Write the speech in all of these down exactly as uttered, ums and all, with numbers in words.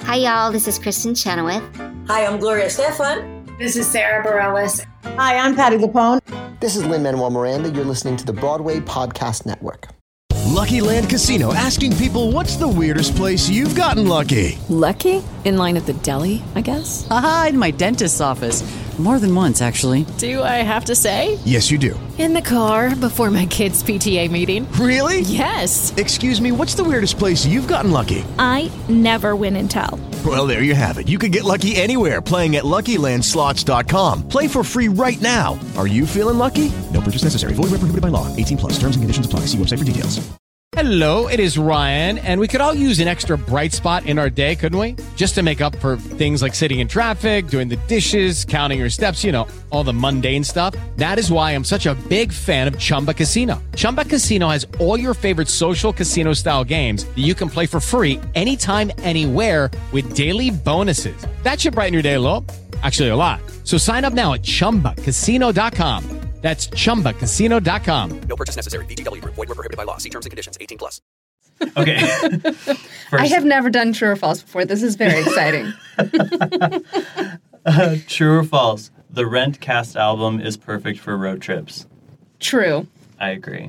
Hi, y'all. This is Kristen Chenoweth. Hi, I'm Gloria Stefan. This is Sarah Bareilles. Hi, I'm Patti LuPone. This is Lin-Manuel Miranda. You're listening to the Broadway Podcast Network. Lucky Land Casino, asking people, what's the weirdest place you've gotten lucky? Lucky? In line at the deli, I guess? Aha, in my dentist's office. More than once, actually. Do I have to say? Yes, you do. In the car before my kids' P T A meeting. Really? Yes. Excuse me, what's the weirdest place you've gotten lucky? I never win and tell. Well, there you have it. You can get lucky anywhere, playing at Lucky Land Slots dot com. Play for free right now. Are you feeling lucky? No purchase necessary. Void where prohibited by law. eighteen plus. Terms and conditions apply. See website for details. Hello, it is Ryan, and we could all use an extra bright spot in our day, couldn't we? Just to make up for things like sitting in traffic, doing the dishes, counting your steps, you know, all the mundane stuff. That is why I'm such a big fan of Chumba Casino. Chumba Casino has all your favorite social casino-style games that you can play for free anytime, anywhere with daily bonuses. That should brighten your day a little. Actually, a lot. So sign up now at chumba casino dot com. That's chumba casino dot com. No purchase necessary. V G W. Void where prohibited by law. See terms and conditions. eighteen plus. Okay. I have never done true or false before. This is very exciting. uh, true or false? The Rent cast album is perfect for road trips. True. I agree.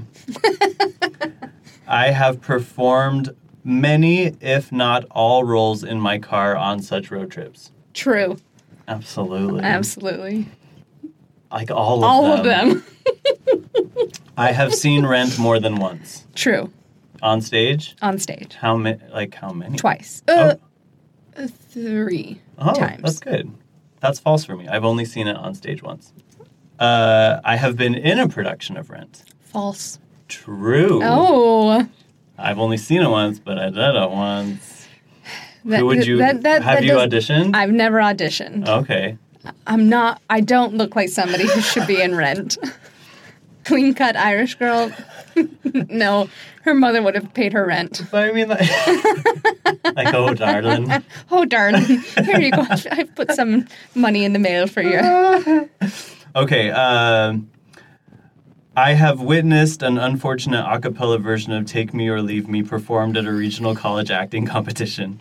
I have performed many, if not all, roles in my car on such road trips. True. Absolutely. Absolutely. Like all of all them. All of them. I have seen Rent more than once. True. On stage? On stage. How many? Like how many? Twice. Uh, oh. Three oh, times. That's good. That's false for me. I've only seen it on stage once. Uh, I have been in a production of Rent. False. True. Oh. I've only seen it once, but I did it once. That, Who would you that, that, have that you does, auditioned? I've never auditioned. Okay. I'm not, I don't look like somebody who should be in Rent. Clean cut Irish girl. No, her mother would have paid her rent. But I mean, like, like oh, darling. Oh, darling. Here you go. I've put some money in the mail for you. Okay. Um, I have witnessed an unfortunate a cappella version of Take Me or Leave Me performed at a regional college acting competition.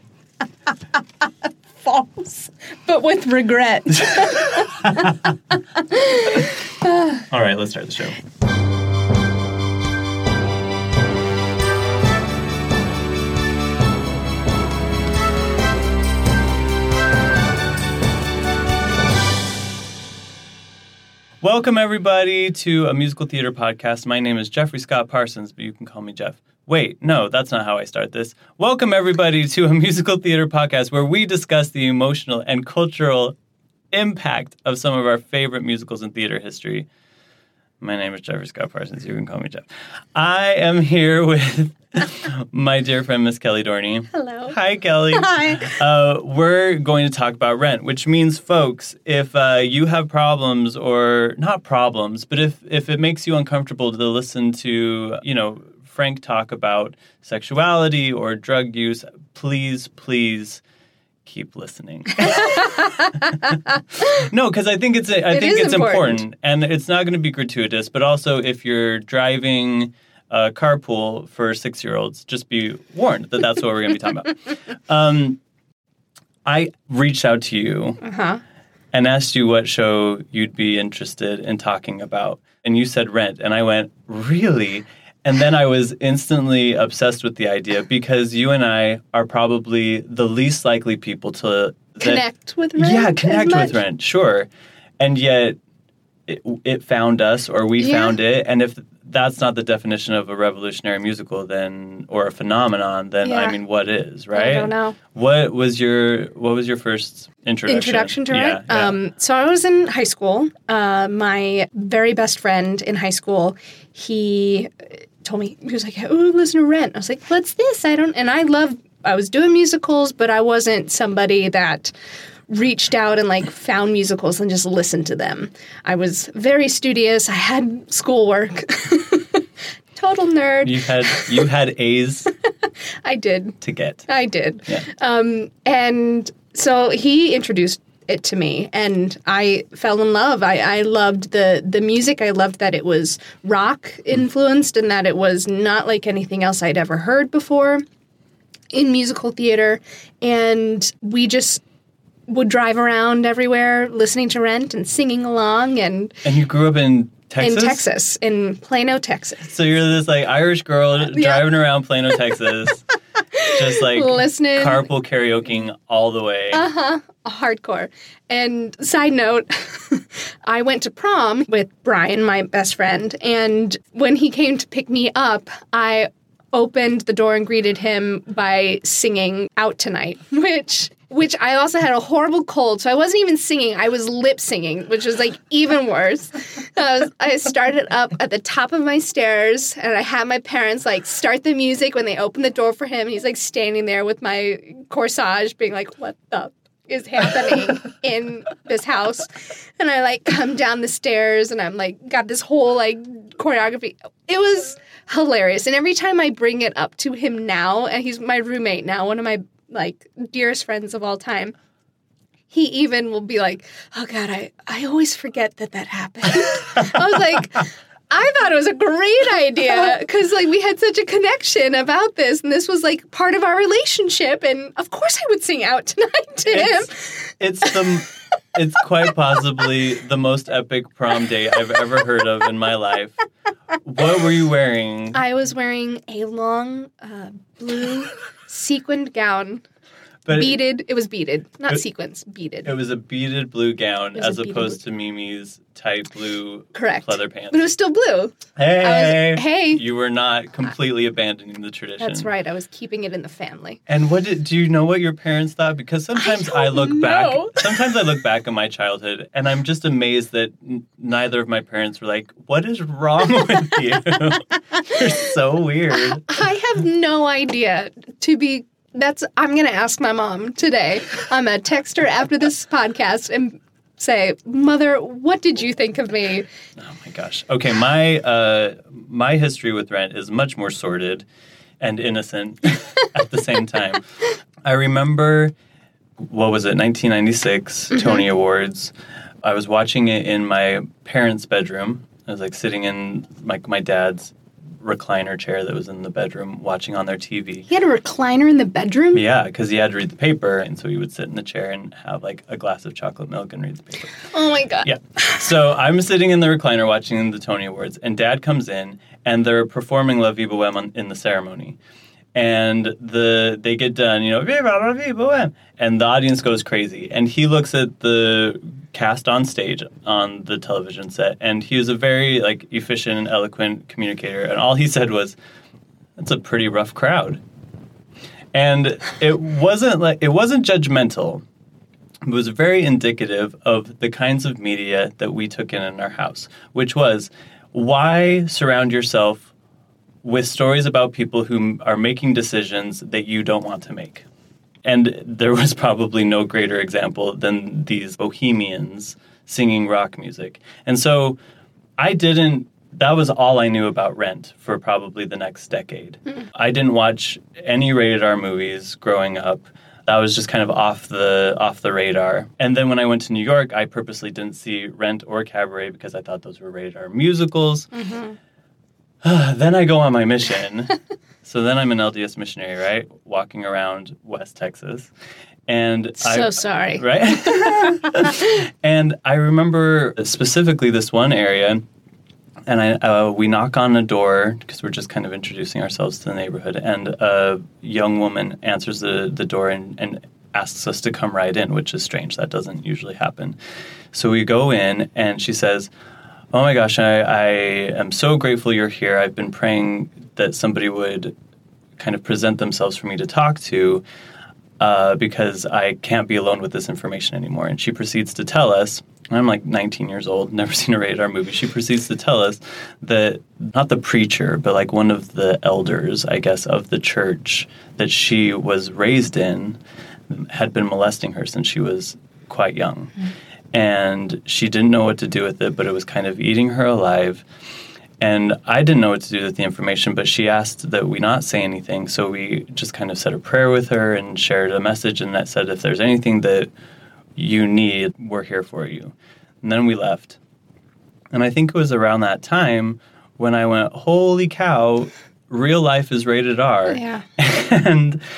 False, but with regret. All right, let's start the show. Welcome, everybody, to a musical theater podcast. My name is Jeffrey Scott Parsons, but you can call me Jeff. Wait, no, that's not how I start this. Welcome, everybody, to a musical theater podcast where we discuss the emotional and cultural impact of some of our favorite musicals in theater history. My name is Jeffrey Scott Parsons. You can call me Jeff. I am here with my dear friend, Miss Kelly Dorney. Hello. Hi, Kelly. Hi. Uh, we're going to talk about Rent, which means, folks, if uh, you have problems or not problems, but if, if it makes you uncomfortable to listen to, you know, Frank talk about sexuality or drug use, please, please keep listening. No, because I think it's a, I it think it's important. important, and it's not going to be gratuitous. But also, if you're driving a carpool for six-year-olds, just be warned that that's what we're going to be talking about. Um, I reached out to you uh-huh. and asked you what show you'd be interested in talking about, and you said Rent, and I went, really? And then I was instantly obsessed with the idea because you and I are probably the least likely people to that, connect with Rent. Yeah, connect with Rent, sure. And yet it, it found us, or we yeah. found it. And if that's not the definition of a revolutionary musical, then or a phenomenon, then yeah. I mean, what is, right? I don't know. What was your What was your first introduction? Introduction to yeah, Rent? Yeah. Um, so I was in high school. Uh, my very best friend in high school, he told me, he was like, oh, listen to Rent. I was like, what's this? I don't, and I love, I was doing musicals, but I wasn't somebody that reached out and like found musicals and just listened to them. I was very studious. I had schoolwork. Total nerd. You had, you had A's. I did. To get. I did. Yeah. Um, and so he introduced it to me, and I fell in love. I, I loved the, the music. I loved that it was rock influenced and that it was not like anything else I'd ever heard before. in musical theater, and we just would drive around everywhere listening to Rent and singing along. And And you grew up in Texas? In Texas, in Plano, Texas. So you're this like Irish girl yeah. driving around Plano, Texas, just like listening, carpool karaokeing all the way. Uh-huh. Hardcore. And side note, I went to prom with Brian, my best friend, and when he came to pick me up, I opened the door and greeted him by singing Out Tonight, which which I also had a horrible cold, so I wasn't even singing. I was lip singing, which was like even worse. I, was, I started up at the top of my stairs, and I had my parents like start the music when they opened the door for him. And he's like standing there with my corsage, being like, "What the is happening in this house?" And I like come down the stairs, and I'm like got this whole like choreography. It was hilarious, and every time I bring it up to him now, and he's my roommate now, one of my like dearest friends of all time, he even will be like, "Oh God, I, I always forget that that happened." I was like, I thought it was a great idea because like we had such a connection about this, and this was like part of our relationship, and of course I would sing Out Tonight to it's, him. It's the it's quite possibly the most epic prom date I've ever heard of in my life. What were you wearing? I was wearing a long uh, blue sequined gown. But beaded. It, it was beaded. Not it, sequins. Beaded. It was a beaded blue gown as opposed blue. to Mimi's tight blue Correct. leather pants. But it was still blue. Hey! Was, hey! You were not completely abandoning the tradition. That's right. I was keeping it in the family. And what did, do you know what your parents thought? Because sometimes I, I look know. back. Sometimes I look back at my childhood, and I'm just amazed that n- neither of my parents were like, "What is wrong with you? You're so weird." I have no idea. To be That's. I'm going to ask my mom today. I'm going to text her after this podcast and say, "Mother, what did you think of me?" Oh my gosh. Okay, my uh, my history with Rent is much more sordid and innocent at the same time. I remember, what was it, nineteen ninety-six mm-hmm. Tony Awards. I was watching it in my parents' bedroom. I was like sitting in my my dad's recliner chair that was in the bedroom watching on their T V. He had a recliner in the bedroom? Yeah, because he had to read the paper, and so he would sit in the chair and have like a glass of chocolate milk and read the paper. Oh my God. Yeah. So I'm sitting in the recliner watching the Tony Awards, and Dad comes in, and they're performing La Vie Boheme in the ceremony. And the they get done, you know, Viva la Vie Boheme, and the audience goes crazy. And he looks at the cast on stage on the television set, and he was a very like efficient and eloquent communicator. And all he said was, "That's a pretty rough crowd." And it wasn't like it wasn't judgmental. It was very indicative of the kinds of media that we took in in our house, which was, why surround yourself with stories about people who are making decisions that you don't want to make? And there was probably no greater example than these bohemians singing rock music. And so I didn't, that was all I knew about Rent for probably the next decade. Mm. I didn't watch any rated R movies growing up. That was just kind of off the off the radar. And then when I went to New York, I purposely didn't see Rent or Cabaret because I thought those were rated R musicals. Mm-hmm. Then I go on my mission. So then I'm an L D S missionary, right? Walking around West Texas. And so I, sorry. Right? And I remember specifically this one area, and I uh, we knock on a door because we're just kind of introducing ourselves to the neighborhood, and a young woman answers the, the door and, and asks us to come right in, which is strange. That doesn't usually happen. So we go in, and she says, "Oh my gosh, I, I am so grateful you're here. I've been praying that somebody would kind of present themselves for me to talk to uh, because I can't be alone with this information anymore." And she proceeds to tell us, and I'm like nineteen years old, never seen a rated R movie. She proceeds to tell us that not the preacher, but like one of the elders, I guess, of the church that she was raised in had been molesting her since she was quite young. Mm-hmm. And she didn't know what to do with it, but it was kind of eating her alive. And I didn't know what to do with the information, but she asked that we not say anything. So we just kind of said a prayer with her and shared a message, and that said, if there's anything that you need, we're here for you. And then we left. And I think it was around that time when I went, holy cow, real life is rated R. Yeah. and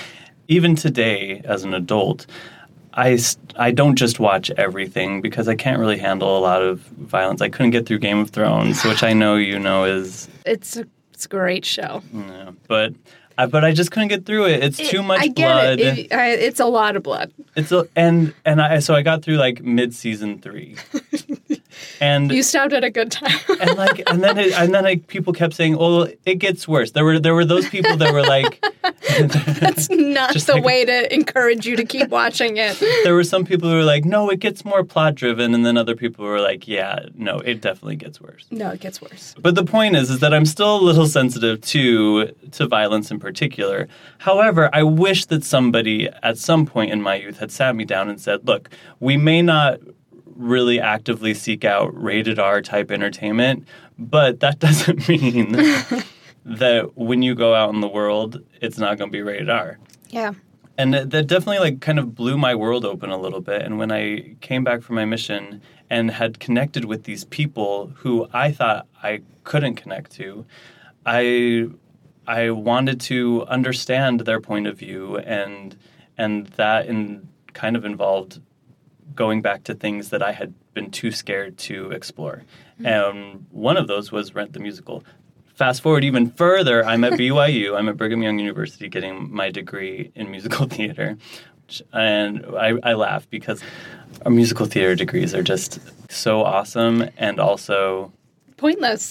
even today, as an adult, I, I don't just watch everything because I can't really handle a lot of violence. I couldn't get through Game of Thrones, which I know you know is... It's a, it's a great show. Yeah, but... I, but I just couldn't get through it. It's it, too much I get blood. It. It, I, it's a lot of blood. It's a, and and I so I got through like mid season three, and you stopped at a good time. and like and then it, and then like people kept saying, "Oh, it gets worse." There were there were those people that were like, "That's not the like, way to encourage you to keep watching it." There were some people who were like, "No, it gets more plot driven," and then other people were like, "Yeah, no, it definitely gets worse." No, it gets worse. But the point is, is that I'm still a little sensitive to to violence in particular. However, I wish that somebody at some point in my youth had sat me down and said, look, we may not really actively seek out rated R type entertainment, but that doesn't mean that when you go out in the world, it's not going to be rated R. Yeah. And that, that definitely like kind of blew my world open a little bit. And when I came back from my mission and had connected with these people who I thought I couldn't connect to, I... I wanted to understand their point of view, and and that in kind of involved going back to things that I had been too scared to explore. Mm-hmm. And one of those was Rent the Musical. Fast forward even further, I'm at B Y U. I'm at Brigham Young University getting my degree in musical theater. And I, I laugh because our musical theater degrees are just so awesome and also... pointless.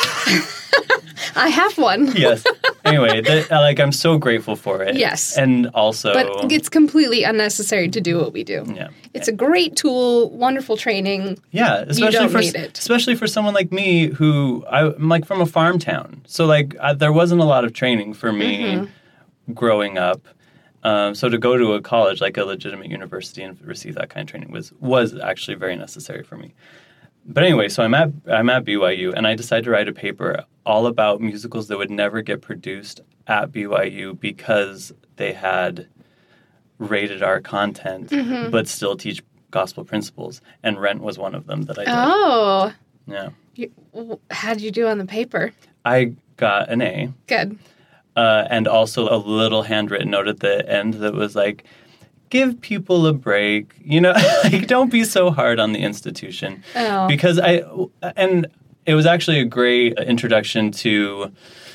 I have one. Yes. Anyway, that, like I'm so grateful for it. Yes. And also... But it's completely unnecessary to do what we do. Yeah. It's a great tool, wonderful training. Yeah, especially you don't for need it. especially for someone like me who I, I'm like from a farm town. So like I, there wasn't a lot of training for me mm-hmm. growing up. Um, so to go to a college like a legitimate university and receive that kind of training was was actually very necessary for me. But anyway, so I'm at I'm at B Y U, and I decided to write a paper all about musicals that would never get produced at B Y U because they had rated R content, mm-hmm. but still teach gospel principles. And Rent was one of them that I did. Oh. Yeah. You, how did you do on the paper? I got an A. Good. Uh, and also a little handwritten note at the end that was like, give people a break, you know, like don't be so hard on the institution. Oh. Because I, and it was actually a great introduction to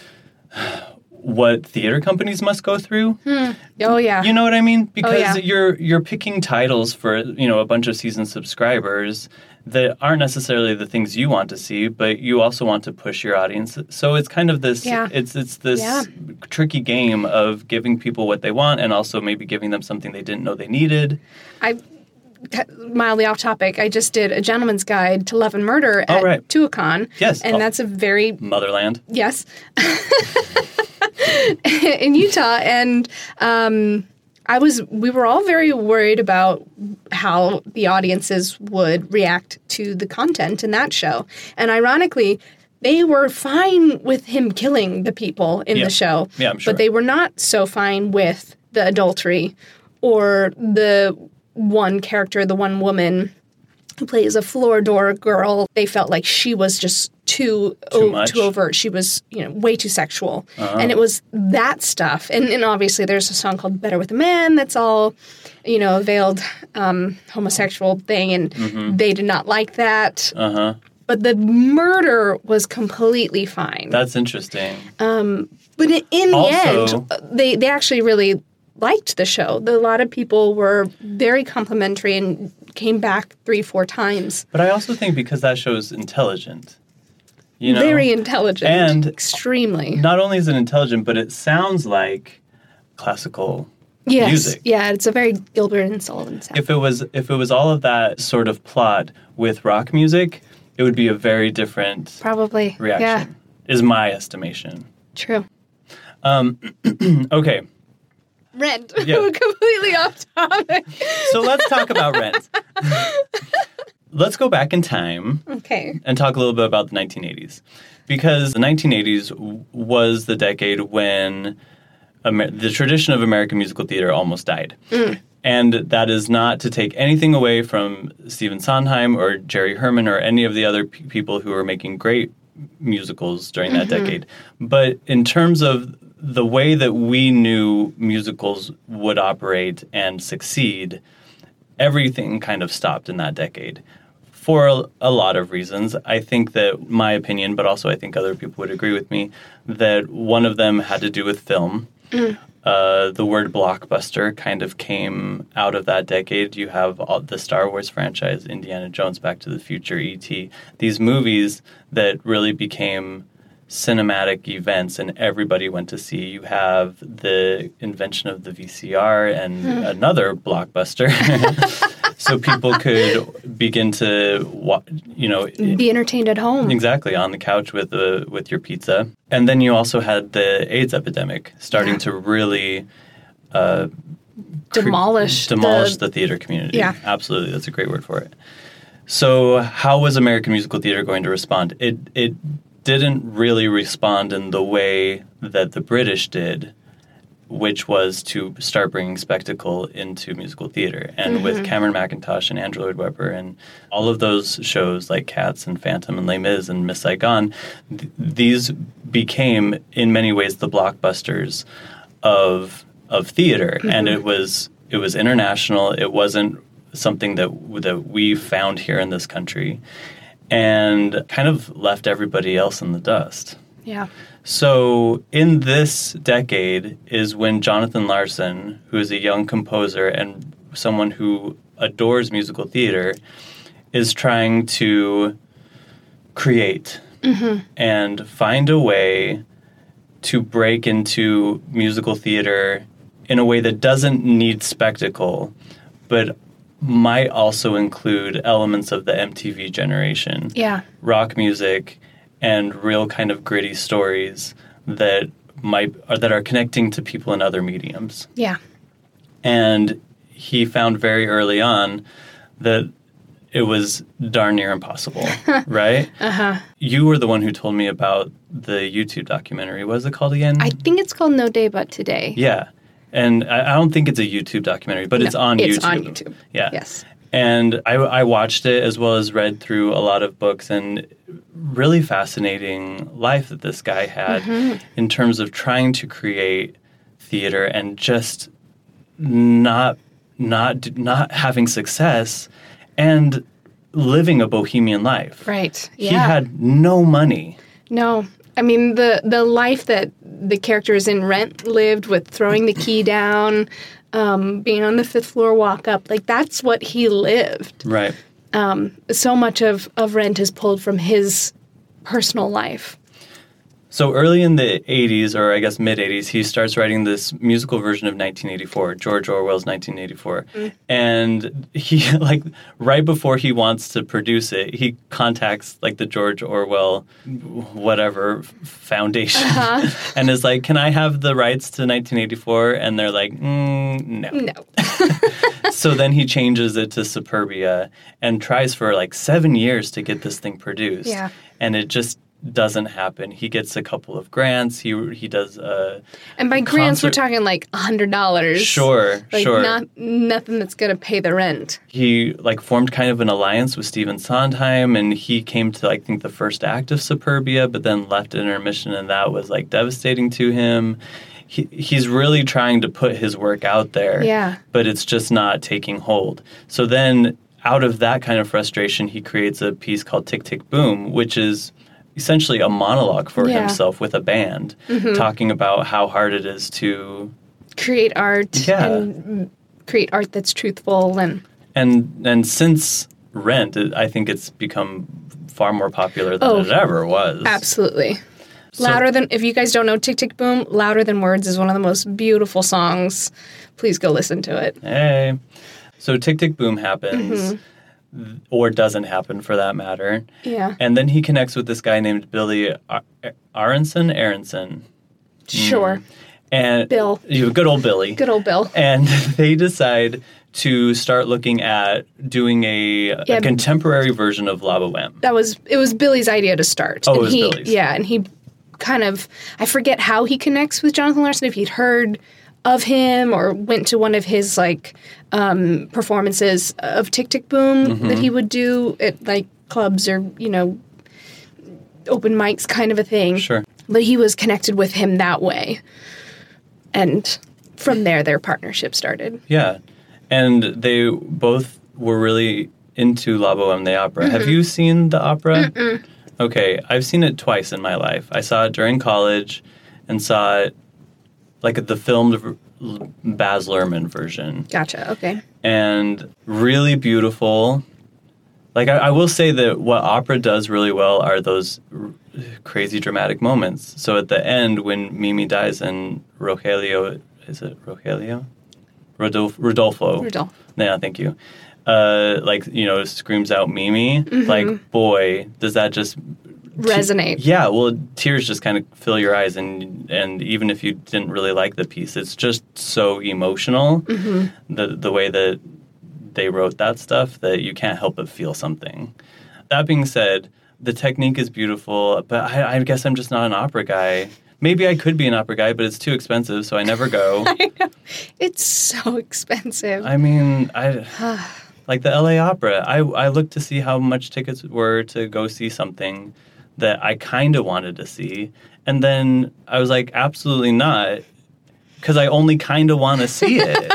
what theater companies must go through. Hmm. Oh, yeah. You know what I mean? Because oh, yeah. you're you're picking titles for, you know, a bunch of season subscribers that aren't necessarily the things you want to see, but you also want to push your audience. So it's kind of this yeah. it's it's this yeah. tricky game of giving people what they want and also maybe giving them something they didn't know they needed. I mildly off topic. I just did a gentleman's guide to Love and Murder at oh, right. Tuacahn. Yes. And oh. that's a very Motherland. Yes. In Utah, and um, I was. We were all very worried about how the audiences would react to the content in that show. And ironically, they were fine with him killing the people in yeah. the show. Yeah, I'm sure. But they were not so fine with the adultery or the one character, the one woman who plays a floor door girl. They felt like she was just too too, o- too overt. She was, you know, way too sexual. Uh-huh. And it was that stuff. And, and obviously there's a song called Better with a Man that's all, you know, a veiled um, homosexual thing. And mm-hmm. they did not like that. Uh-huh. But the murder was completely fine. That's interesting. Um, but in, in the also, end, they, they actually really liked the show. A lot of people were very complimentary and came back three, four times. But I also think because that show's intelligent. You know? Very intelligent. And extremely. Not only is it intelligent, but it sounds like classical yes. music. Yeah, it's a very Gilbert and Sullivan sound. If it was if it was all of that sort of plot with rock music, it would be a very different Probably. reaction. Yeah. Is my estimation. True. Um, okay. Rent. Yeah. We're completely off topic. So let's talk about Rent. Let's go back in time okay. and talk a little bit about the nineteen eighties. Because the nineteen eighties was the decade when Amer- the tradition of American musical theater almost died. Mm. And that is not to take anything away from Stephen Sondheim or Jerry Herman or any of the other p- people who were making great musicals during that mm-hmm. decade. But in terms of the way that we knew musicals would operate and succeed, everything kind of stopped in that decade for a, a lot of reasons. I think that my opinion, but also I think other people would agree with me, that one of them had to do with film. Mm. Uh, the word blockbuster kind of came out of that decade. You have all the Star Wars franchise, Indiana Jones, Back to the Future, E T These movies that really became cinematic events and everybody went to see. You have the invention of the V C R and hmm. another blockbuster. So people could begin to, you know, be entertained at home. Exactly, on the couch with the with your pizza. And then you also had the AIDS epidemic starting yeah. to really uh, demolish cre- demolish the, the theater community. Yeah, absolutely, that's a great word for it. So, how was American musical theater going to respond? It it didn't really respond in the way that the British did, which was to start bringing spectacle into musical theater. And mm-hmm. with Cameron Mackintosh and Andrew Lloyd Webber and all of those shows like Cats and Phantom and Les Mis and Miss Saigon, th- these became, in many ways, the blockbusters of of theater. Mm-hmm. And it was it was international. It wasn't something that that we found here in this country, and kind of left everybody else in the dust. Yeah. So in this decade is when Jonathan Larson, who is a young composer and someone who adores musical theater, is trying to create mm-hmm. and find a way to break into musical theater in a way that doesn't need spectacle, but might also include elements of the M T V generation. Yeah. Rock music and real kind of gritty stories that might or that are connecting to people in other mediums. Yeah. And he found very early on that it was darn near impossible, right? Uh-huh. You were the one who told me about the YouTube documentary. What is it called again? I think it's called No Day But Today. Yeah. And I, I don't think it's a YouTube documentary, but no, it's on it's YouTube. It's on YouTube. Yeah. Yes. And I, I watched it as well as read through a lot of books, and really fascinating life that this guy had mm-hmm. in terms of trying to create theater and just not not not having success and living a bohemian life. Right. Yeah. He had no money. No. I mean, the, the life that the characters in Rent lived with throwing the key down, um, being on the fifth floor walk up, like that's what he lived. Right. Um, so much of, of Rent is pulled from his personal life. So early in the eighties, or I guess mid-eighties, he starts writing this musical version of nineteen eighty-four, George Orwell's nineteen eighty-four. Mm. And he, like, right before he wants to produce it, he contacts, like, the George Orwell whatever foundation uh-huh. and is like, can I have the rights to nineteen eighty-four? And they're like, mm, no. No. So then he changes it to Superbia and tries for, like, seven years to get this thing produced. Yeah. And it just doesn't happen. He gets a couple of grants. He he does a and by concert. Grants we're talking like a hundred dollars. Sure, like sure. Not nothing that's gonna pay the rent. He like formed kind of an alliance with Stephen Sondheim, and he came to I think the first act of Superbia, but then left at intermission, and that was like devastating to him. He he's really trying to put his work out there, yeah, but it's just not taking hold. So then, out of that kind of frustration, he creates a piece called Tick, Tick, Boom, which is essentially a monologue for yeah. himself with a band, mm-hmm. talking about how hard it is to create art yeah. and create art that's truthful. And and and since Rent, I think it's become far more popular than oh, it ever was. Absolutely. So, Louder Than, if you guys don't know Tick, Tick, Boom, Louder Than Words is one of the most beautiful songs. Please go listen to it. Hey. So Tick, Tick, Boom happens. Mm-hmm. Or doesn't happen, for that matter. Yeah. And then he connects with this guy named Billy Ar- Aronson. Aronson. Sure. Mm. And Bill. Good old Billy. Good old Bill. And they decide to start looking at doing a, yeah, a contemporary version of La Boheme. That was it. Was Billy's idea to start. Oh, and it was he, Billy's. Yeah, and he kind of I forget how he connects with Jonathan Larson. If he'd heard of him or went to one of his like um, performances of Tick, Tick, Boom mm-hmm. that he would do at like clubs or, you know, open mics kind of a thing. Sure. but he was connected with him that way. And from there, their partnership started. Yeah. And they both were really into La Bohème the opera. Mm-hmm. Have you seen the opera? Mm-mm. Okay, I've seen it twice in my life. I saw it during college and saw it like the filmed Baz Luhrmann version. Gotcha, okay. And really beautiful. Like, I, I will say that what opera does really well are those r- crazy dramatic moments. So at the end, when Mimi dies and Rogelio, is it Rogelio? Rodolfo. Rodolfo. Rodolfo. Yeah, thank you. Uh, like, you know, screams out Mimi. Mm-hmm. Like, boy, does that just... resonate. T- yeah, well, tears just kind of fill your eyes. And and even if you didn't really like the piece, it's just so emotional, mm-hmm. the the way that they wrote that stuff, that you can't help but feel something. That being said, the technique is beautiful, but I, I guess I'm just not an opera guy. Maybe I could be an opera guy, but it's too expensive, so I never go. I know. It's so expensive. I mean, I like the L A Opera. I, I looked to see how much tickets were to go see something that I kind of wanted to see, and then I was like, absolutely not, because I only kind of want to see it.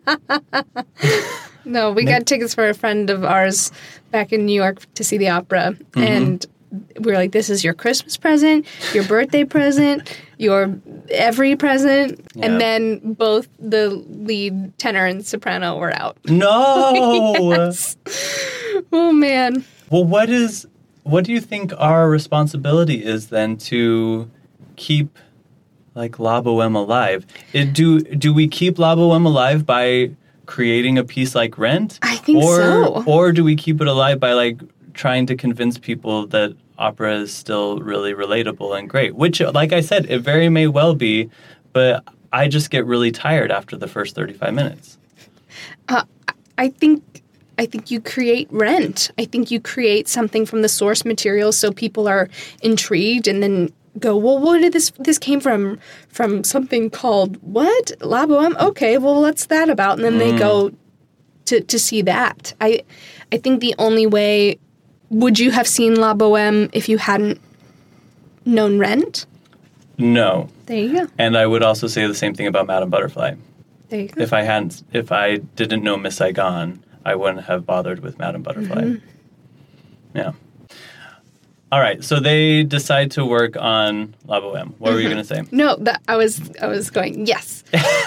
No, we got tickets for a friend of ours back in New York to see the opera, mm-hmm. and we were like, this is your Christmas present, your birthday present, your every present, yeah. And then both the lead tenor and soprano were out. No! Yes. Oh, man. Well, what is... What do you think our responsibility is then to keep, like, La Bohème alive? It, do do we keep La Bohème alive by creating a piece like Rent? I think or, so. Or do we keep it alive by, like, trying to convince people that opera is still really relatable and great? Which, like I said, it very may well be, but I just get really tired after the first thirty-five minutes. Uh, I think... I think you create Rent. I think you create something from the source material so people are intrigued and then go, well, what did this this came from? From something called what? La Bohème? Okay, well, what's that about? And then mm. they go to, to see that. I I think the only way... Would you have seen La Bohème if you hadn't known Rent? No. There you go. And I would also say the same thing about Madame Butterfly. There you go. If I hadn't, if I didn't know Miss Saigon, I wouldn't have bothered with Madame Butterfly. Mm-hmm. Yeah. All right, so they decide to work on La Bohème. What mm-hmm. were you going to say? No, that, I was I was going, yes.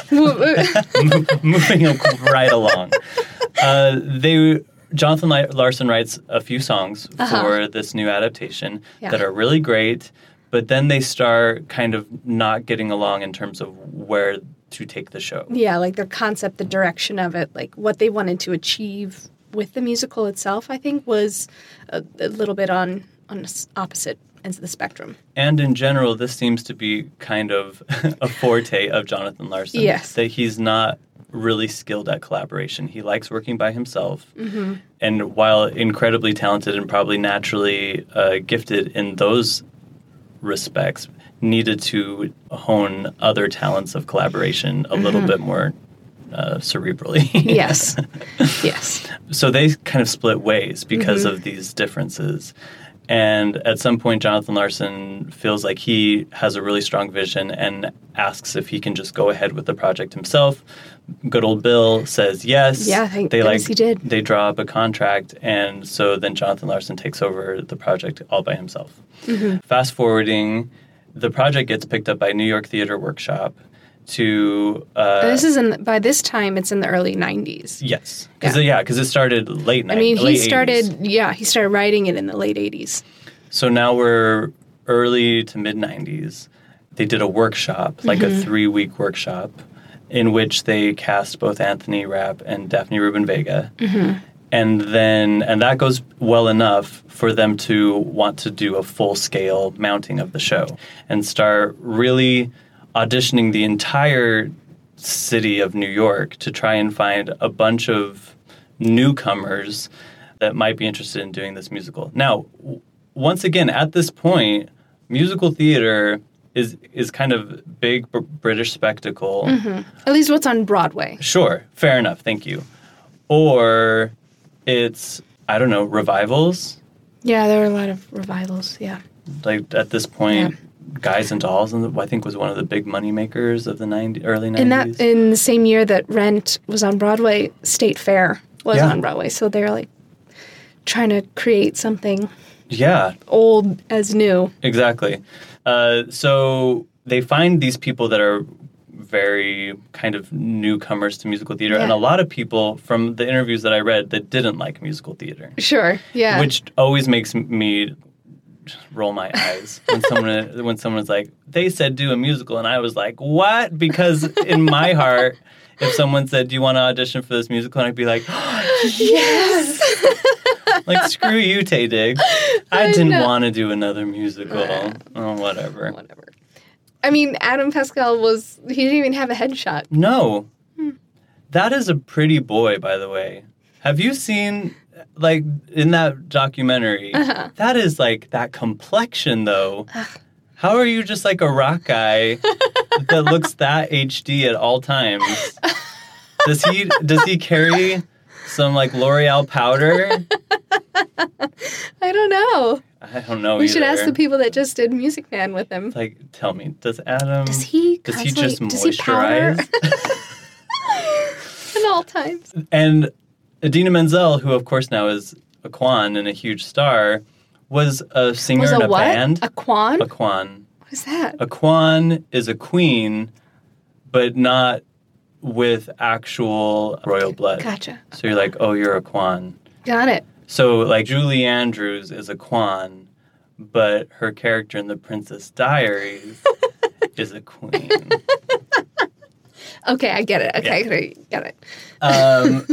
Moving right along. Uh, they Jonathan Larson writes a few songs uh-huh. for this new adaptation yeah. that are really great, but then they start kind of not getting along in terms of where to take the show. Yeah, like their concept, the direction of it, like what they wanted to achieve with the musical itself, I think, was a, a little bit on, on opposite ends of the spectrum. And in general, this seems to be kind of a forte of Jonathan Larson. Yes. That he's not really skilled at collaboration. He likes working by himself. Mm-hmm. And while incredibly talented and probably naturally uh, gifted in those respects, needed to hone other talents of collaboration a mm-hmm. little bit more uh, cerebrally. Yes. Yes. So they kind of split ways because mm-hmm. of these differences. And at some point, Jonathan Larson feels like he has a really strong vision and asks if he can just go ahead with the project himself. Good old Bill says yes. Yeah, thank they goodness like he did. They draw up a contract, and so then Jonathan Larson takes over the project all by himself. Mm-hmm. Fast forwarding, the project gets picked up by New York Theater Workshop to... Uh, this is in, by this time, it's in the early nineties. Yes. Because yeah, because yeah, it started late nineties. I mean, he late started, eighties. yeah, he started writing it in the late eighties. So now we're early to mid-nineties. They did a workshop, like mm-hmm. a three-week workshop, in which they cast both Anthony Rapp and Daphne Rubin Vega. Mm-hmm. And then, and that goes well enough for them to want to do a full-scale mounting of the show and start really auditioning the entire city of New York to try and find a bunch of newcomers that might be interested in doing this musical. Now, w- once again, at this point, musical theater is is kind of big b- British spectacle. Mm-hmm. At least what's on Broadway. Sure. Fair enough. Thank you. Or it's, I don't know, revivals. Yeah, there are a lot of revivals, yeah. Like, at this point, Guys and Dolls, and I think was one of the big money makers of the ninety, early nineties. And that in the same year that Rent was on Broadway, State Fair was Yeah. on Broadway. So they're like trying to create something Yeah, old as new. exactly. Uh, so they find these people that are very kind of newcomers to musical theater, Yeah. and a lot of people from the interviews that I read that didn't like musical theater. Sure, yeah. Which always makes me roll my eyes when someone when someone's like, they said do a musical, and I was like, what? Because in my heart, if someone said, do you want to audition for this musical, and I'd be like, yes! like, screw you, Tay Diggs. I, I didn't know. want to do another musical. Oh, whatever. Whatever. I mean, Adam Pascal was, he didn't even have a headshot. No. That is a pretty boy, by the way. Have you seen, like, in that documentary, Uh-huh. that is, like, that complexion, though. How are you just, like, a rock guy that looks that H D at all times? Does he, does he carry some, like, L'Oreal powder? I don't know. I don't know We either. should ask the people that just did Music Man with him. Like, tell me, does Adam... Does he Does he constantly- just does he powder? moisturize? At all times. And Idina Menzel, who of course now is a Kwan and a huge star, was a singer Was in a a what? band. A Kwan? A Kwan. What is that? A Kwan is a queen, but not with actual royal blood. Gotcha. So you're like, oh, you're a Kwan. Got it. So like Julie Andrews is a Kwan, but her character in The Princess Diaries is a queen. Okay, I get it. Okay, Yeah. I get it. Um,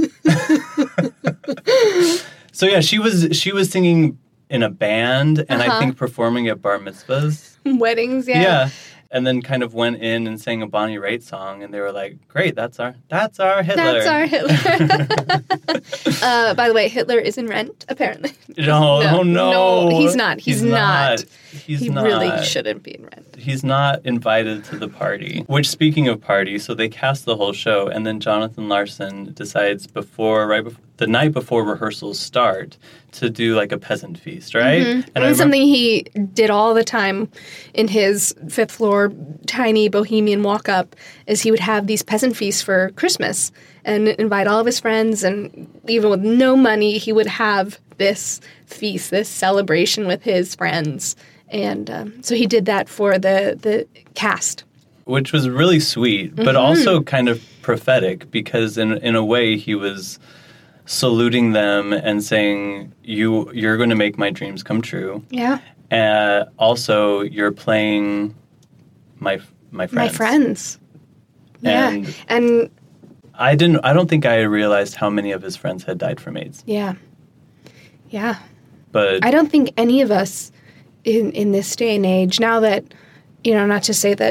so yeah, she was she was singing in a band, and Uh-huh. I think performing at bar mitzvahs. Weddings, yeah. Yeah. And then kind of went in and sang a Bonnie Raitt song, and they were like, "Great, that's our that's our Hitler." That's our Hitler. uh, by the way, Hitler is in Rent, apparently. No, no, no, No, he's not. He's, not. He's he not. really shouldn't be in Rent. He's not invited to the party. Which, speaking of party, so they cast the whole show, and then Jonathan Larson decides before, right before, the night before rehearsals start, to do like a peasant feast, right? Mm-hmm. And And I it's something he did all the time in his fifth floor tiny bohemian walk up is he would have these peasant feasts for Christmas and invite all of his friends, and even with no money he would have this feast, this celebration with his friends. And um, so he did that for the, the cast. which was really sweet, but Mm-hmm. also kind of prophetic because in in a way he was saluting them and saying, "You you're going to make my dreams come true." Yeah. Uh, also, you're playing my my friends. My friends. Yeah. And And I didn't. I don't think I realized how many of his friends had died from AIDS. yeah. Yeah. But I don't think any of us in, in this day and age, now that, you know, not to say that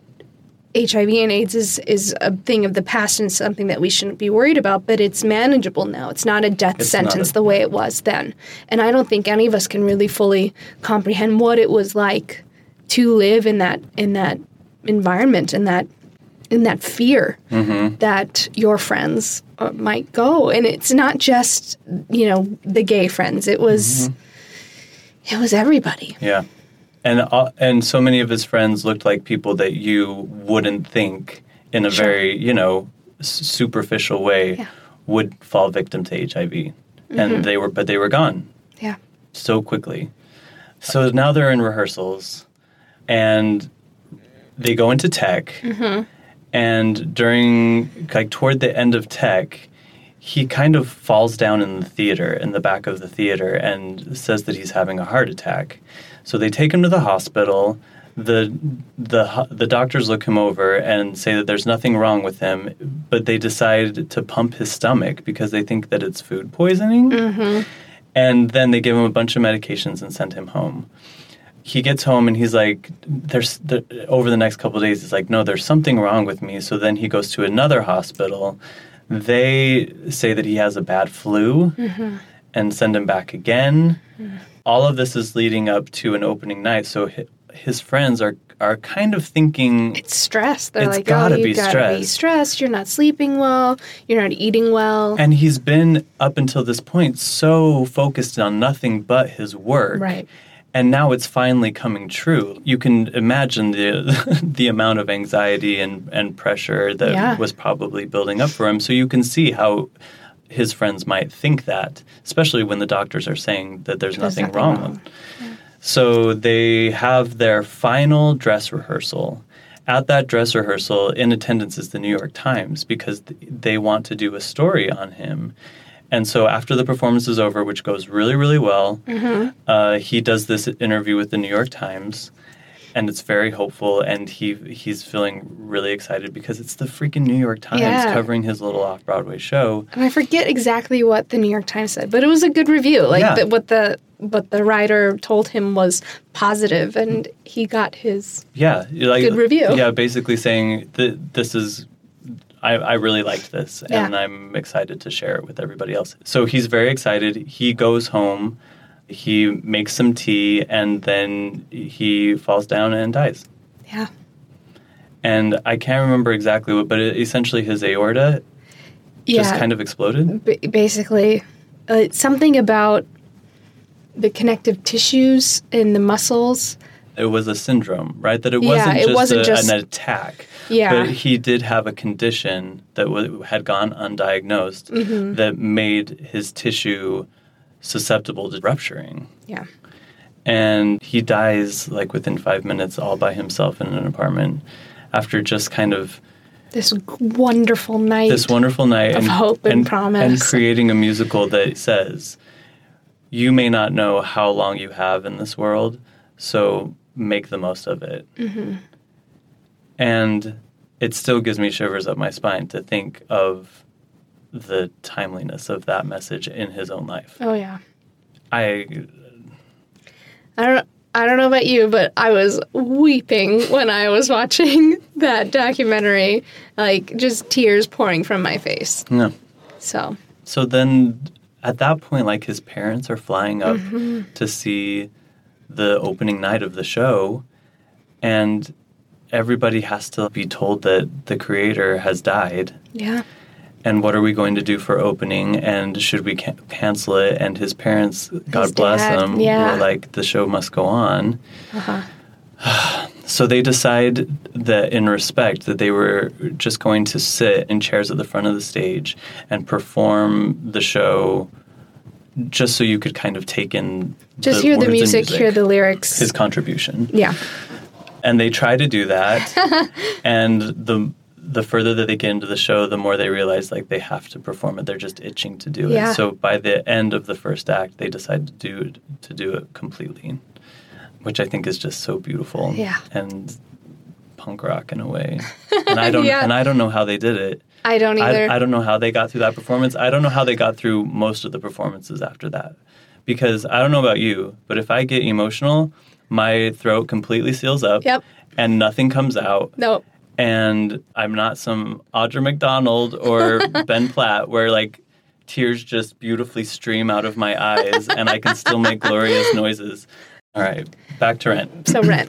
H I V and AIDS is, is a thing of the past and something that we shouldn't be worried about, but it's manageable now. It's not a death It's sentence not a- the way it was then. And I don't think any of us can really fully comprehend what it was like to live in that in that environment and that in that fear Mm-hmm. that your friends uh, might go. And it's not just, you know, the gay friends. It was it was everybody. yeah, and uh, and so many of his friends looked like people that you wouldn't think in a Sure. very you know s- superficial way Yeah. would fall victim to H I V, Mhm. and they were but they were gone. Yeah. So quickly. So now they're in rehearsals, and they go into tech. Mm-hmm. And during, like, toward the end of tech, he kind of falls down in the theater, in the back of the theater, and says that he's having a heart attack. So they take him to the hospital. The the ho- the doctors look him over and say that there's nothing wrong with him, but they decide to pump his stomach because they think that it's food poisoning. Mm-hmm. And then they give him a bunch of medications and send him home. He gets home and he's like, "There's there, over the next couple of days." He's like, "No, there's something wrong with me." So then he goes to another hospital. They say that he has a bad flu Mm-hmm. and send him back again. All of this is leading up to an opening night. So hi- his friends are are kind of thinking It's stress. They're It's like, gotta oh, you be gotta be stress. stressed. You're not sleeping well. You're not eating well. And he's been, up until this point, so focused on nothing but his work. Right. And now it's finally coming true. You can imagine the the amount of anxiety and, and pressure that Yeah. was probably building up for him. So you can see how his friends might think that, especially when the doctors are saying that there's, There's nothing, nothing wrong. wrong. with So they have their final dress rehearsal. At that dress rehearsal, in attendance is the New York Times because th- they want to do a story on him. And so after the performance is over, which goes really, really well, Mm-hmm. uh, he does this interview with the New York Times, and it's very hopeful, and he he's feeling really excited because it's the freaking New York Times Yeah. covering his little off-Broadway show. And I forget exactly what the New York Times said, but it was a good review. Like Yeah. the, what the what the writer told him was positive, and he got his Yeah, like Good review. Yeah, basically saying that this is. I, I really liked this, and Yeah. I'm excited to share it with everybody else. So he's very excited. He goes home, he makes some tea, and then he falls down and dies. yeah. And I can't remember exactly what, but it, essentially his aorta just Yeah. kind of exploded. B- basically, uh, something about the connective tissues in the muscles. It was a syndrome, right? That it Yeah, wasn't it just, wasn't a, just- an attack. Yeah. But he did have a condition that w- had gone undiagnosed Mm-hmm. that made his tissue susceptible to rupturing. Yeah. And he dies like within five minutes all by himself in an apartment after just kind of This wonderful night. this wonderful night of hope and promise. and creating a musical that says, you may not know how long you have in this world, so make the most of it. Mm-hmm. And it still gives me shivers up my spine to think of the timeliness of that message in his own life. Oh yeah. I I don't. I don't know about you, but I was weeping when I was watching that documentary. Like just tears pouring from my face. no. So So then at that point, like his parents are flying up Mm-hmm. to see the opening night of the show, and everybody has to be told that the creator has died. yeah. And what are we going to do for opening? And should we can- cancel it? And his parents, God bless dad, them, yeah. were like, the show must go on. So they decide that in respect that they were just going to sit in chairs at the front of the stage and perform the show just so you could kind of take in Just the hear the words and music, hear the lyrics. his contribution. Yeah. And they try to do that, and the the further that they get into the show, the more they realize like they have to perform it. They're just itching to do Yeah. it. So by the end of the first act, they decide to do it, to do it completely, which I think is just so beautiful. Yeah. And punk rock in a way. And I don't Yeah. and I don't know how they did it. I don't either. I, I don't know how they got through that performance. I don't know how they got through most of the performances after that. Because I don't know about you, but if I get emotional, my throat completely seals up. Yep. And nothing comes out. No. And I'm not some Audra McDonald or Ben Platt where like tears just beautifully stream out of my eyes and I can still make glorious noises. All right, back to Rent. So Rent.